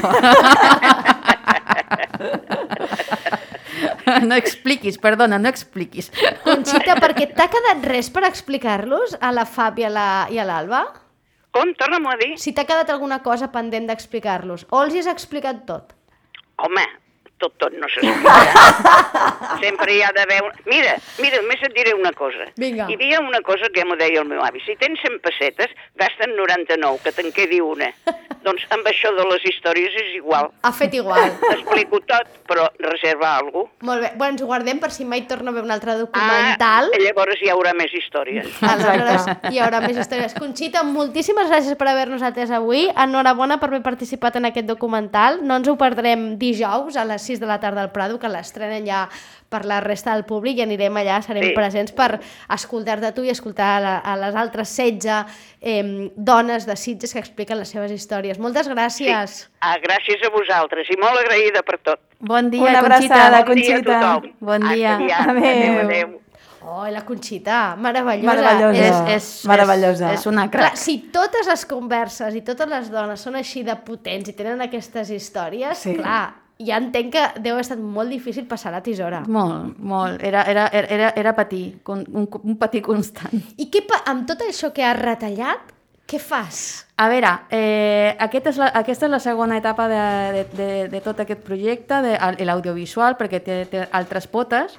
No expliquis, perdona, no expliquis. Conxita, perquè t'ha quedat res per explicar-los a la Fab i a l'Alba? Com? Torna-m'ho a dir. Si t'ha quedat alguna cosa pendent d'explicar-los, o els hi has explicat tot? Home, tot no s'explicarà. Sempre hi ha d'haver... Mira, només et diré una cosa. Vinga. Hi havia una cosa que m'ho deia el meu avi. Si tens 100 pessetes, gasten 99, que te'n quedi una. Doncs amb això de les històries és igual. Ha fet igual. Explico tot, però reserva alguna cosa. Molt bé. Bueno, ens ho guardem per si mai torna a veure un altre documental. Llavors hi haurà més històries. Aleshores hi haurà més històries. Conxita, moltíssimes gràcies per haver-nos atès avui. Enhorabona per haver participat en aquest documental. No ens ho perdrem dijous a les 6 de la tarda al Prado, que l'estrenen ja per la resta del públic i anirem allà, serem presents per escoltar-te tu i escoltar a les altres 16 dones de Sitges que expliquen les seves històries. Moltes gràcies. Sí. Gràcies a vosaltres i molt agraïda per tot. Bon dia, Una Conxita. abraçada, Bon dia a Conxita. tothom. Bon dia. Adéu. Oh, la Conxita, meravellosa. Meravellosa. Meravellosa. És una Clar, crac. si totes les converses i totes les dones són així de potents i tenen aquestes històries, Sí. clar, ja entenc que deu haver estat molt difícil passar la tisora. Molt, molt. Era patir, un patir constant. I amb tot això que has retallat, què fas? A veure, aquesta és la segona etapa de tot aquest projecte, de l'audiovisual, perquè té altres potes,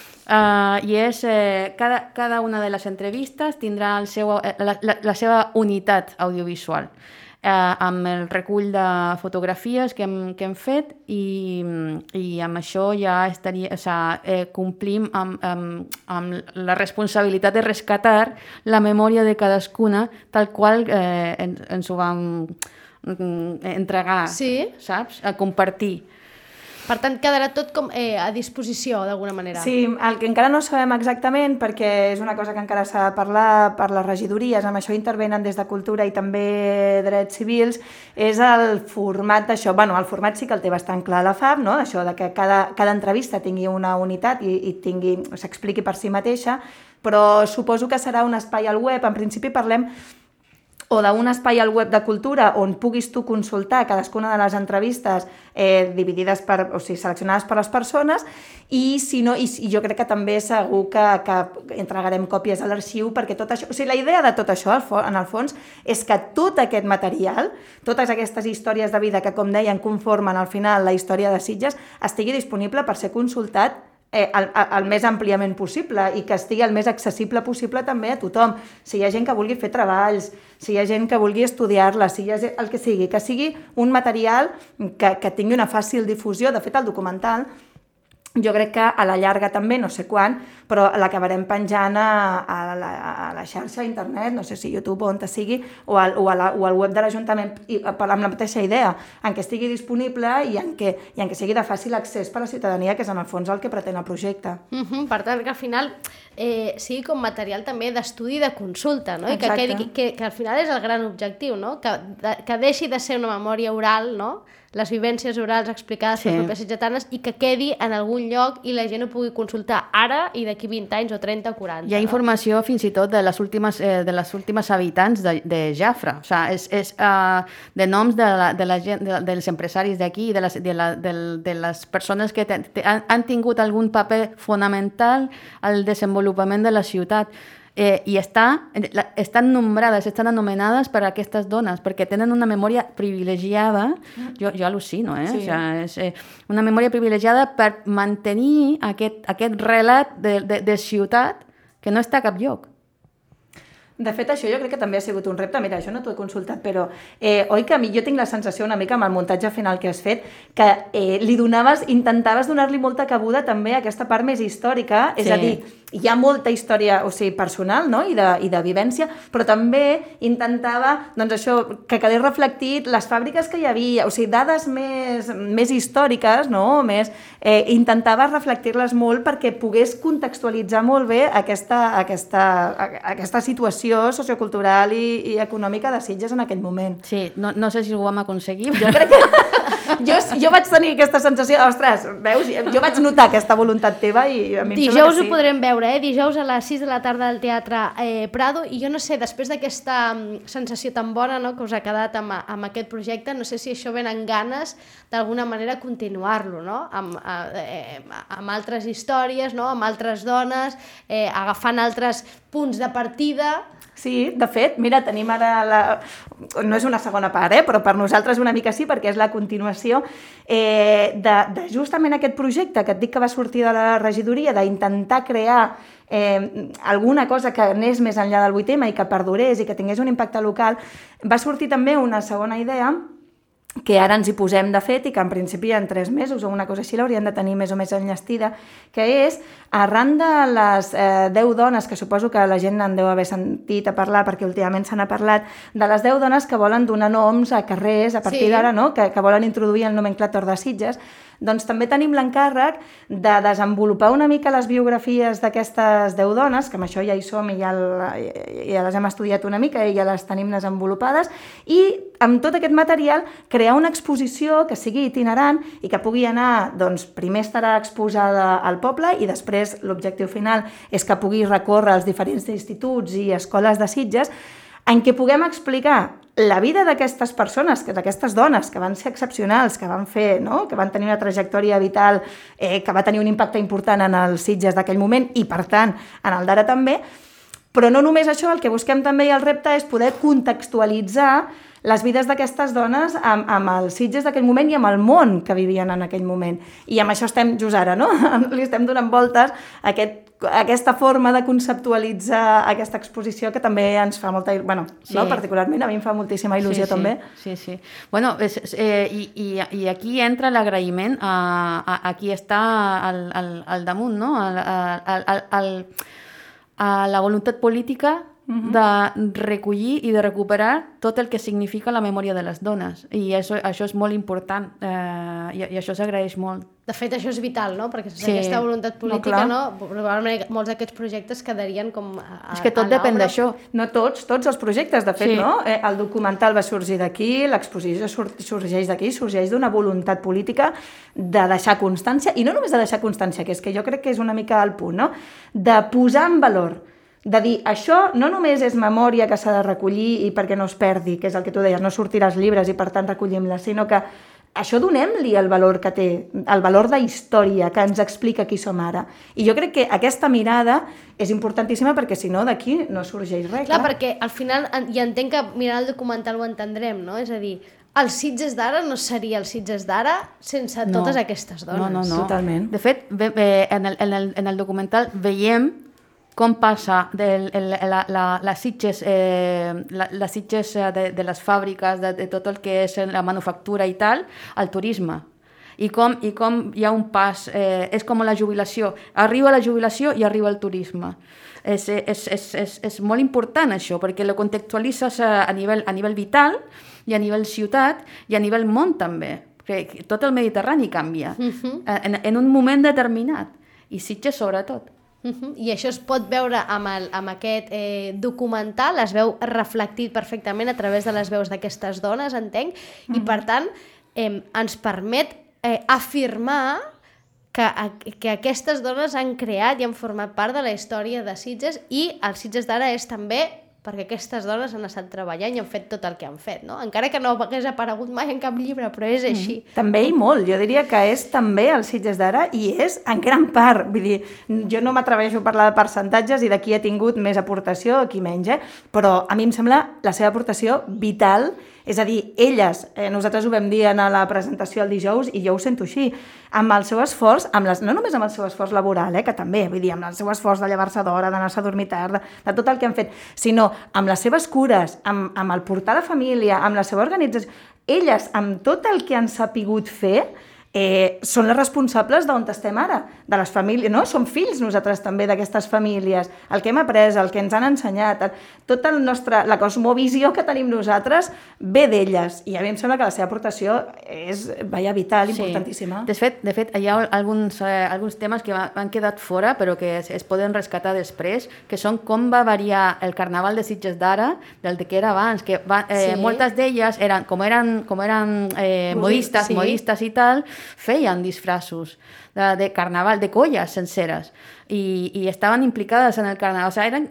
i és cada una de les entrevistes tindrà la seva unitat audiovisual, amb el recull de fotografies que hem fet i amb això ja complim amb la responsabilitat de rescatar la memòria de cadascuna tal qual ens ho vam entregar, Sí? saps? A compartir. Per tant, quedarà tot com a disposició, d'alguna manera. Sí, el que encara no sabem exactament, perquè és una cosa que encara s'ha de parlar per les regidories, amb això intervenen des de Cultura i també Drets Civils, és el format d'això. Bueno, el format sí que el té bastant clar la FAB, no? Això de que cada entrevista tingui una unitat i s'expliqui per si mateixa, però suposo que serà un espai al web. En principi parlem o d'un espai al web de Cultura on puguis tu consultar cadascuna de les entrevistes dividides seleccionades per les persones i si no, i jo crec que també segur que entregarem còpies a l'arxiu perquè tot això, la idea de tot això en el fons és que tot aquest material, totes aquestes històries de vida que com deien conformen al final la història de Sitges estigui disponible per ser consultat el més àmpliament possible i que estigui el més accessible possible també a tothom. Si hi ha gent que vulgui fer treballs, si hi ha gent que vulgui estudiar-la, si hi ha el que sigui un material que tingui una fàcil difusió. De fet, el documental, jo crec que a la llarga també, no sé quan, però l'acabarem penjant a la xarxa, a internet, no sé si YouTube o on sigui, o al web de l'Ajuntament, amb la mateixa idea, en què estigui disponible i en què sigui de fàcil accés per a la ciutadania, que és en el fons el que pretén el projecte. Per tant, que al final sigui com material també d'estudi i de consulta, no? I que al final és el gran objectiu, no? Que deixi de ser una memòria oral, no? Les vivències orals explicades per les pròpies sitgetanes i que quedi en algun lloc i la gent ho pugui consultar ara i d'aquí 20 anys o 30 o 40. Hi ha informació fins i tot de les últimes habitants de Jafra, o sigui, és de noms de la gent, dels empresaris d'aquí i de les persones que han tingut algun paper fonamental al desenvolupament de la ciutat. I estan nombrades, estan anomenades per aquestes dones, perquè tenen una memòria privilegiada, jo al·lucino, Sí. O sigui, és una memòria privilegiada per mantenir aquest relat de ciutat que no està a cap lloc. De fet, això jo crec que també ha sigut un repte. Mira, això no t'ho he consultat, però oi que a mi jo tinc la sensació una mica amb el muntatge final que has fet que intentaves donar-li molta cabuda també a aquesta part més històrica, és a dir, hi ha molta història, o sigui, personal, no? I de vivència, però també intentava, doncs això, que quedés reflectit les fàbriques que hi havia, o sigui, dades més històriques, no? Intentava reflectir-les molt perquè pogués contextualitzar molt bé aquesta situació sociocultural i econòmica de Sitges en aquell moment. Sí, no sé si ho vam aconseguir. Jo crec que... Jo vaig tenir aquesta sensació, ostres, veus? Jo vaig notar aquesta voluntat teva i a mi em sembla que sí. Dijous ho podrem veure, dijous a les 6 de la tarda al Teatre Prado, i jo no sé, després d'aquesta sensació tan bona, no, que us ha quedat amb aquest projecte, no sé si això ven en ganes d'alguna manera continuar-lo, no? Amb altres històries, no? Amb altres dones, agafant altres punts de partida. Sí, de fet, mira, tenim ara no és una segona part, però per nosaltres una mica sí, perquè és la continuació de justament aquest projecte que et dic que va sortir de la regidoria, d'intentar crear alguna cosa que anés més enllà del 8M i que perdurés i que tingués un impacte local. Va sortir també una segona idea que ara ens hi posem de fet i que en principi en 3 mesos o una cosa així l'hauríem de tenir més o més enllestida, que és, arran de les 10 dones, que suposo que la gent en deu haver sentit a parlar, perquè últimament se n'ha parlat, de les 10 dones que volen donar noms a carrers a partir d'ara, no? Que volen introduir el nomenclàtor de Sitges, doncs també tenim l'encàrrec de desenvolupar una mica les biografies d'aquestes 10 dones, que amb això ja hi som i ja les hem estudiat una mica i ja les tenim desenvolupades, i amb tot aquest material crear una exposició que sigui itinerant i que pugui anar, doncs primer estarà exposada al poble i després l'objectiu final és que pugui recórrer els diferents instituts i escoles de Sitges, en què puguem explicar la vida d'aquestes persones, d'aquestes dones que van ser excepcionals, que van fer, no? Que van tenir una trajectòria vital que va tenir un impacte important en els Sitges d'aquell moment i, per tant, en el d'ara també. Però no només això, el que busquem també i el repte és poder contextualitzar les vides d'aquestes dones amb els Sitges d'aquell moment i amb el món que vivien en aquell moment. I amb això estem just ara, no? Li estem donant voltes a aquesta forma de conceptualitzar aquesta exposició que també ens fa molta... Bueno, sí. No? Particularment a mi em fa moltíssima il·lusió també. Sí. Bueno, i aquí entra l'agraïment a qui està al damunt, no? A la voluntat política de recollir i de recuperar tot el que significa la memòria de les dones. I això és molt important i això s'agraeix molt. De fet, això és vital, no? Perquè sense aquesta voluntat política, probablement molts d'aquests projectes quedarien com és que tot depèn d'això. No tots els projectes, de fet, no? El documental va sorgir d'aquí, l'exposició sorgeix d'aquí, sorgeix d'una voluntat política de deixar constància, i no només de deixar constància, que és que jo crec que és una mica el punt, no? De posar en valor, de dir, això no només és memòria que s'ha de recollir i perquè no es perdi, que és el que tu deies, no sortirà als llibres i per tant recollim-la, sinó que això donem-li el valor que té, el valor de història que ens explica qui som ara. I jo crec que aquesta mirada és importantíssima perquè si no d'aquí no sorgeix res. Clar, perquè al final, i entenc que mirant el documental ho entendrem, no? És a dir, el Sitges d'ara no seria el Sitges d'ara sense totes aquestes dones. No. Totalment. De fet, en el documental veiem com passa les Sitges de les fàbriques, de tot el que és la manufactura i tal, al turisme. I com hi ha un pas, és com la jubilació. Arriba la jubilació i arriba el turisme. És molt important això, perquè lo contextualitzes a nivell vital i a nivell ciutat i a nivell món també. Tot el Mediterrani canvia en un moment determinat, i Sitges sobretot. I això es pot veure amb aquest documental, es veu reflectit perfectament a través de les veus d'aquestes dones, entenc, i per tant ens permet afirmar que aquestes dones han creat i han format part de la història de Sitges, i el Sitges d'ara és també perquè aquestes dones han estat treballant i han fet tot el que han fet, no? Encara que no hagués aparegut mai en cap llibre, però és així. També i molt, jo diria que és també el Sitges d'ara i és en gran part, vull dir, jo no m'atreveixo a parlar de percentatges i de qui ha tingut més aportació o qui menys, però a mi em sembla la seva aportació vital És a dir, elles, nosaltres ho vam dir en la presentació el dijous i jo ho sento així, amb el seu esforç, no només amb el seu esforç laboral, que també, vull dir, amb el seu esforç de llevar-se d'hora, d'anar-se a dormir tard, de tot el que han fet, sinó amb les seves cures, amb el portar la família, amb la seva organització. Elles, amb tot el que han sapigut fer, són les responsables d'on estem ara, de les famílies, no? Som fills nosaltres també d'aquestes famílies, el que hem après, el que ens han ensenyat, tota la cosmovisió que tenim nosaltres ve d'elles, i a mi em sembla que la seva aportació és vital, importantíssima. De fet, hi ha alguns temes que han quedat fora, però que es poden rescatar després, que són com va variar el Carnaval de Sitges d'ara del que era abans, que moltes d'elles com eren modistes i tal, feien disfraços de carnaval, de colles senceres, i estaven implicades en el carnaval.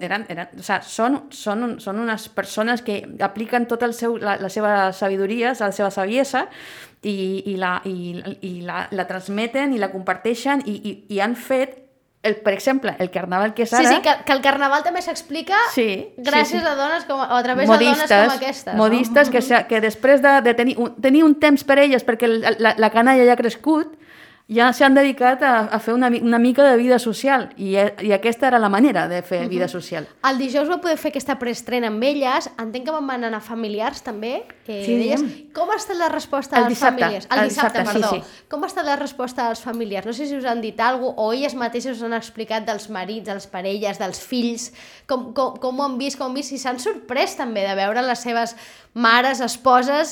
Són unes persones que apliquen tota la seva sabidoria, la seva saviesa, i la transmeten i la comparteixen, i han fet per exemple, el carnaval que és ara... Sí, que el carnaval també s'explica gràcies a dones, o a través de dones com aquestes. Modistes, que després de tenir un temps per elles, perquè la canalla ja ha crescut, ja s'han dedicat a fer una mica de vida social, i aquesta era la manera de fer vida social. El dijous va poder fer aquesta preestrena amb elles, entenc que van anar familiars també, d'elles. Com ha estat la resposta de les famílies? El dissabte, perdó. Com ha estat la resposta dels familiars? No sé si us han dit alguna cosa, o elles mateixes us han explicat dels marits, dels parelles, dels fills, com ho han vist, si s'han sorprès també de veure les seves mares, esposes,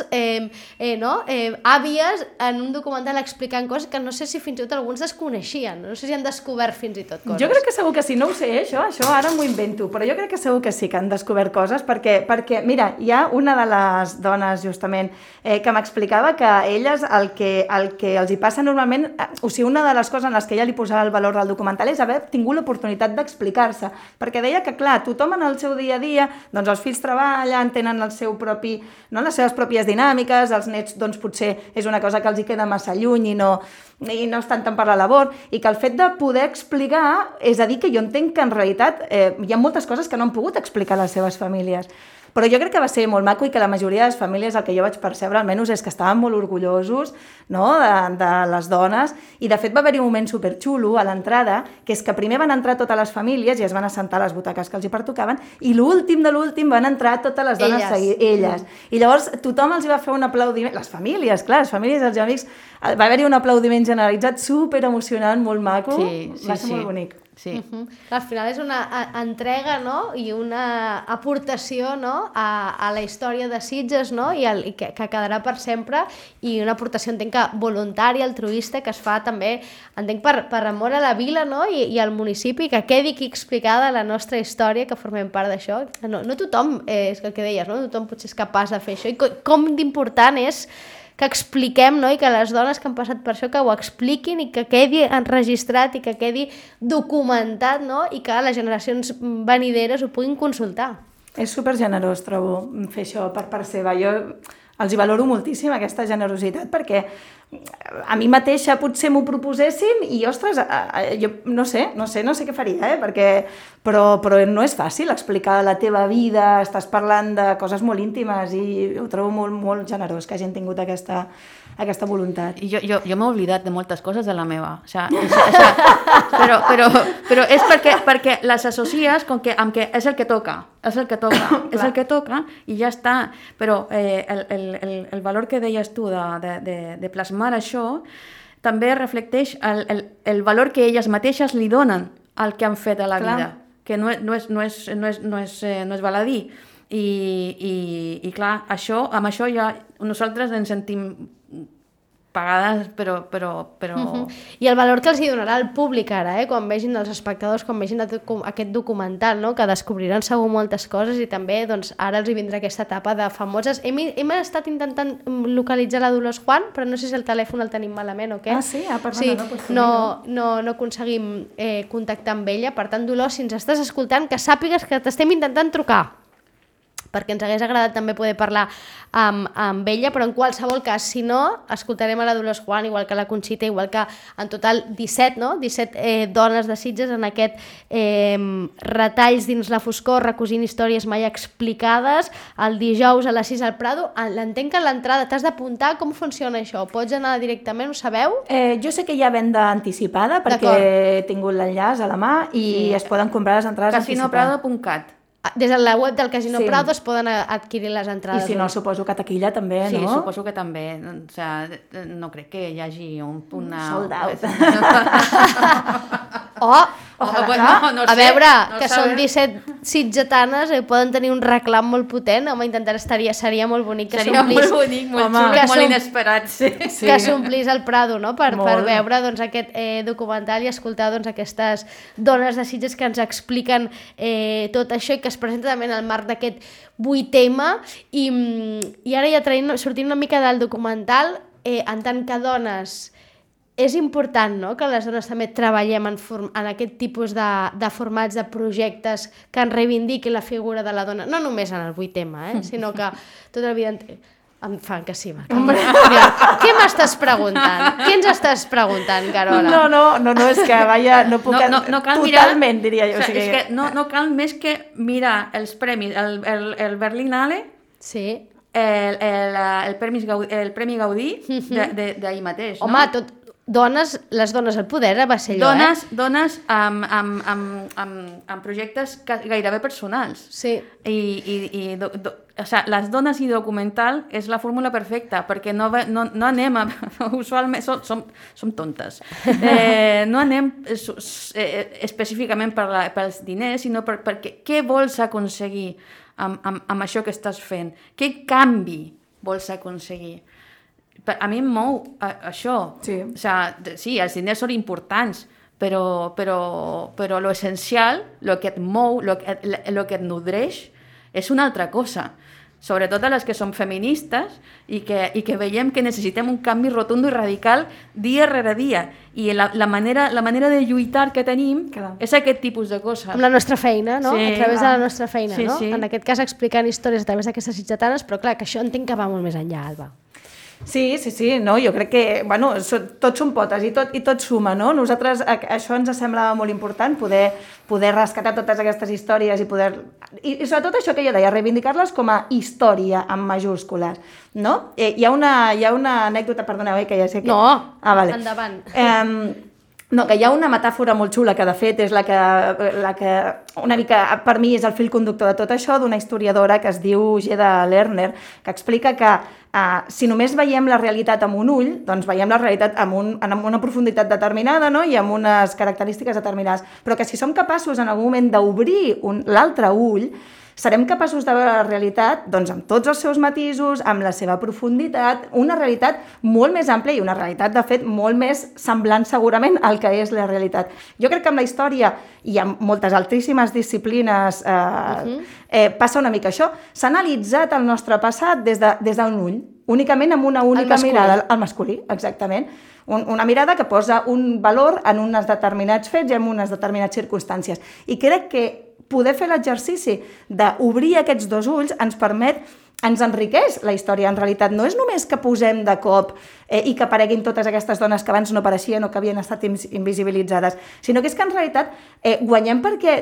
àvies en un documental explicant coses que no sé si fins i tot alguns desconeixien, no sé si han descobert fins i tot coses. Jo crec que segur que sí, no ho sé, això ara m'ho invento, però jo crec que segur que sí que han descobert coses, perquè mira, hi ha una de les dones justament que m'explicava que elles el que els hi passa normalment, o sigui, una de les coses en les que ella li posava el valor del documental és haver tingut l'oportunitat d'explicar-se, perquè deia que clar, tothom en el seu dia a dia, doncs els fills treballen, tenen el seu propi, les seves pròpies dinàmiques, els nets doncs potser és una cosa que els hi queda massa lluny i no estan tant per la labor, i que el fet de poder explicar, és a dir, que jo entenc que en realitat hi ha moltes coses que no han pogut explicar a les seves famílies. Però jo crec que va ser molt maco i que la majoria de les famílies, el que jo vaig percebre almenys, és que estaven molt orgullosos, no?, de les dones, i de fet va haver-hi un moment superxulo a l'entrada, que és que primer van entrar totes les famílies i es van assentar a les butaques que els hi pertocaven, i l'últim de l'últim van entrar totes les dones elles. I llavors tothom els hi va fer un aplaudiment, les famílies, clar, les famílies dels amics, va haver-hi un aplaudiment generalitzat superemocionant, molt maco, va ser molt bonic. Sí. Al final és una entrega, no?, i una aportació, no?, a la història de Sitges, no?, i que quedarà per sempre, i una aportació, entenc que voluntària, altruista, que es fa també, entenc, per amor a la vila, no?, i al municipi, que quedi aquí explicada la nostra història, que formem part d'això. No tothom, és el que deies, no?, tothom potser és capaç de fer això, i com d'important és que expliquem, no?, i que les dones que han passat per això que ho expliquin i que quedi enregistrat i que quedi documentat, no?, i que les generacions venideres ho puguin consultar. És supergenerós, trobo, fer això per part seva. Jo els hi valoro moltíssim, aquesta generositat, perquè a mi mateixa potser m'ho proposessin i, ostres, jo no sé què faria, però no és fàcil explicar la teva vida, estàs parlant de coses molt íntimes i ho trobo molt, molt generós que hagin tingut aquesta voluntat. Jo m'he oblidat de moltes coses de la meva, però és perquè les associes amb que és el que toca, és el que toca i ja està, però el valor que deies tu de plasmar això també reflecteix el valor que elles mateixes li donen al que han fet a la vida, que no és baladí, i clar, amb això ja nosaltres ens sentim pagades, però... I el valor que els hi donarà al públic ara, quan vegin els espectadors, quan vegin aquest documental, no?, que descobriran segur moltes coses, i també doncs, ara els hi vindrà aquesta etapa de famoses. Hem estat intentant localitzar la Dolors Juan, però no sé si el telèfon el tenim malament o què. Ah, sí? Perdona, no aconseguim contactar amb ella. Per tant, Dolors, si ens estàs escoltant, que sàpigues que t'estem intentant trucar. perquè ens hagués agradat també poder parlar amb ella, però en qualsevol cas, si no, escoltarem a la Dolors Juan, igual que la Conxita, igual que en total 17, no? 17 dones de Sitges en aquest retalls dins la foscor, recosint històries mai explicades, el dijous a les 6 al Prado. L'entenc que a l'entrada t'has d'apuntar, com funciona això? Pots anar directament, ho sabeu? Jo sé que hi ha venda anticipada, perquè he tingut l'enllaç a la mà i es poden comprar les entrades anticipades. Casinoprado.cat. Des de la web del Casino Prado es poden adquirir les entrades. I si no, suposo que taquilla també, no? Sí, suposo que també. O sigui, no crec que hi hagi una... Sold out. No a veure, que són 17 sitgetanes, poden tenir un reclam molt potent. Home, seria molt bonic que s'omplís. Seria molt bonic, molt xulo, molt inesperat, sí. Que s'omplís el Prado, no? Per veure doncs, aquest documental i escoltar doncs, aquestes dones de Sitges que ens expliquen tot això i que es presenta també en el marc d'aquest 8M. I ara ja sortint una mica del documental, en tant que dones, és important, no?, que les dones també treballem en aquest tipus de formats, de projectes que en reivindiquin la figura de la dona, no només en el 8M, sinó que tota la vida... Em fan que sí, va. Què m'estàs preguntant? Què ens estàs preguntant, Carola? No, és que vaja, no puc... No cal totalment, mirar, diria jo. O sigui, és que no cal més que mirar els premis, el Berlinale, sí, el Premi Gaudí d'ahir mateix. Home, les dones al poder va ser allò, Dones amb projectes gairebé personals. Sí. O sigui, les dones i documental és la fórmula perfecta, perquè no anem usualment som tontes. No anem específicament pels diners, sinó perquè què vols aconseguir amb això que estàs fent? Què canvi vols aconseguir? A mi em mou això. Sí. O sigui, sí, els diners són importants, però lo essencial, lo que et mou, lo que et nodreix, és una altra cosa. Sobretot a les que som feministes i que veiem que necessitem un canvi rotund i radical dia rere dia. I la manera de lluitar que tenim és aquest tipus de cosa. Amb la nostra feina, no? Sí, a través de la nostra feina, sí, no? Sí. En aquest cas explicant històries a través d'aquestes sitgetanes, però clar, que això entenc que va molt més enllà, Alba. Sí, no, jo crec que, bueno, tots són potes i tot suma, no? Nosaltres, això ens sembla molt important, poder rescatar totes aquestes històries i sobretot això que jo deia, reivindicar-les com a història, amb majúscules, no? Hi ha una anècdota, perdoneu, que ja sé que... No, vale. Endavant. No, que hi ha una metàfora molt xula que de fet és la que una mica per mi és el fil conductor de tot això, d'una historiadora que es diu Geda Lerner, que explica que si només veiem la realitat amb un ull, doncs veiem la realitat amb una profunditat determinada, no? I amb unes característiques determinades, però que si som capaços en algun moment d'obrir l'altre ull, serem capaços de veure la realitat doncs, amb tots els seus matisos, amb la seva profunditat, una realitat molt més àmplia i una realitat, de fet, molt més semblant segurament al que és la realitat. Jo crec que amb la història i amb moltes altíssimes disciplines passa una mica això. S'ha analitzat el nostre passat des d'un ull, únicament amb una única mirada, el masculí, exactament. Una mirada que posa un valor en uns determinats fets i en unes determinades circumstàncies. I crec que poder fer l'exercici d'obrir aquests dos ulls ens enriqueix la història. En realitat no és només que posem de cop i que apareguin totes aquestes dones que abans no apareixien o que havien estat invisibilitzades, sinó que és que en realitat guanyem perquè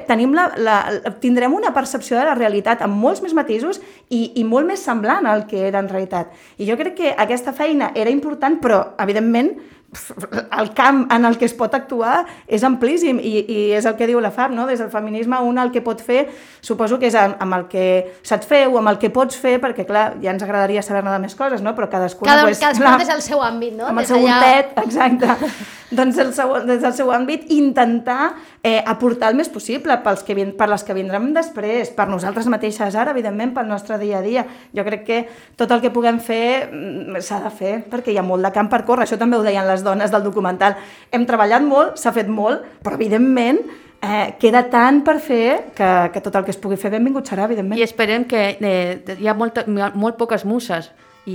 tindrem una percepció de la realitat amb molts més matisos i molt més semblant al que era en realitat. I jo crec que aquesta feina era important, però evidentment el camp en el que es pot actuar és amplíssim i és el que diu la FAB, no? Des del feminisme un el que pot fer, suposo que és amb el que saps fer o amb el que pots fer, perquè clar, ja ens agradaria saber-ne de més coses, no? Però cadascuna des del seu àmbit, no? Amb el seu ullet, exacte. Doncs des del seu àmbit intentar aportar el més possible per les que vindrem després, per nosaltres mateixes ara, evidentment, pel nostre dia a dia. Jo crec que tot el que puguem fer s'ha de fer, perquè hi ha molt de camp per córrer. Això també ho deien les dones del documental. Hem treballat molt, s'ha fet molt, però evidentment queda tant per fer que tot el que es pugui fer benvingut serà, evidentment. I esperem que hi ha molt poques muses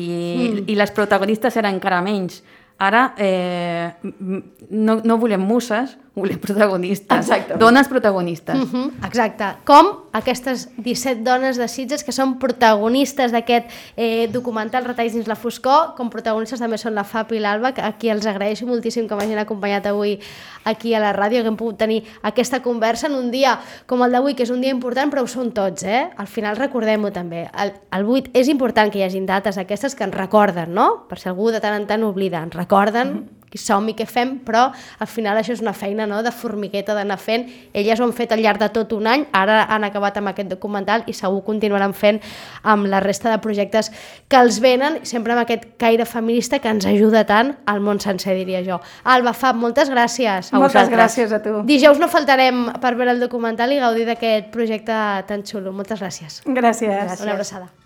i les protagonistes eren encara menys. Ara no volem muses, volem protagonistes. Exacte. Dones protagonistes. Exacte. Com aquestes 17 dones de Sitges que són protagonistes d'aquest documental Retalls dins la foscor, com protagonistes també són la Fap i l'Alba, a qui els agraeixo moltíssim que m'hagin acompanyat avui aquí a la ràdio, que hem pogut tenir aquesta conversa en un dia com el d'avui, que és un dia important, però ho són tots, Al final recordem-ho també. El 8 és important que hi hagin dates aquestes que ens recorden, no? Per si algú de tant en tant oblida, ens recorden qui som i què fem, però al final això és una feina, no?, de formigueta d'anar fent. Elles ho han fet al llarg de tot un any, ara han acabat amb aquest documental i segur continuaran fent amb la resta de projectes que els venen, sempre amb aquest caire feminista que ens ajuda tant al món sencer, diria jo. Alba, Fab, moltes gràcies. Moltes gràcies a tu. Dijous no faltarem per veure el documental i gaudir d'aquest projecte tan xulo. Moltes gràcies. Gràcies. Una abraçada.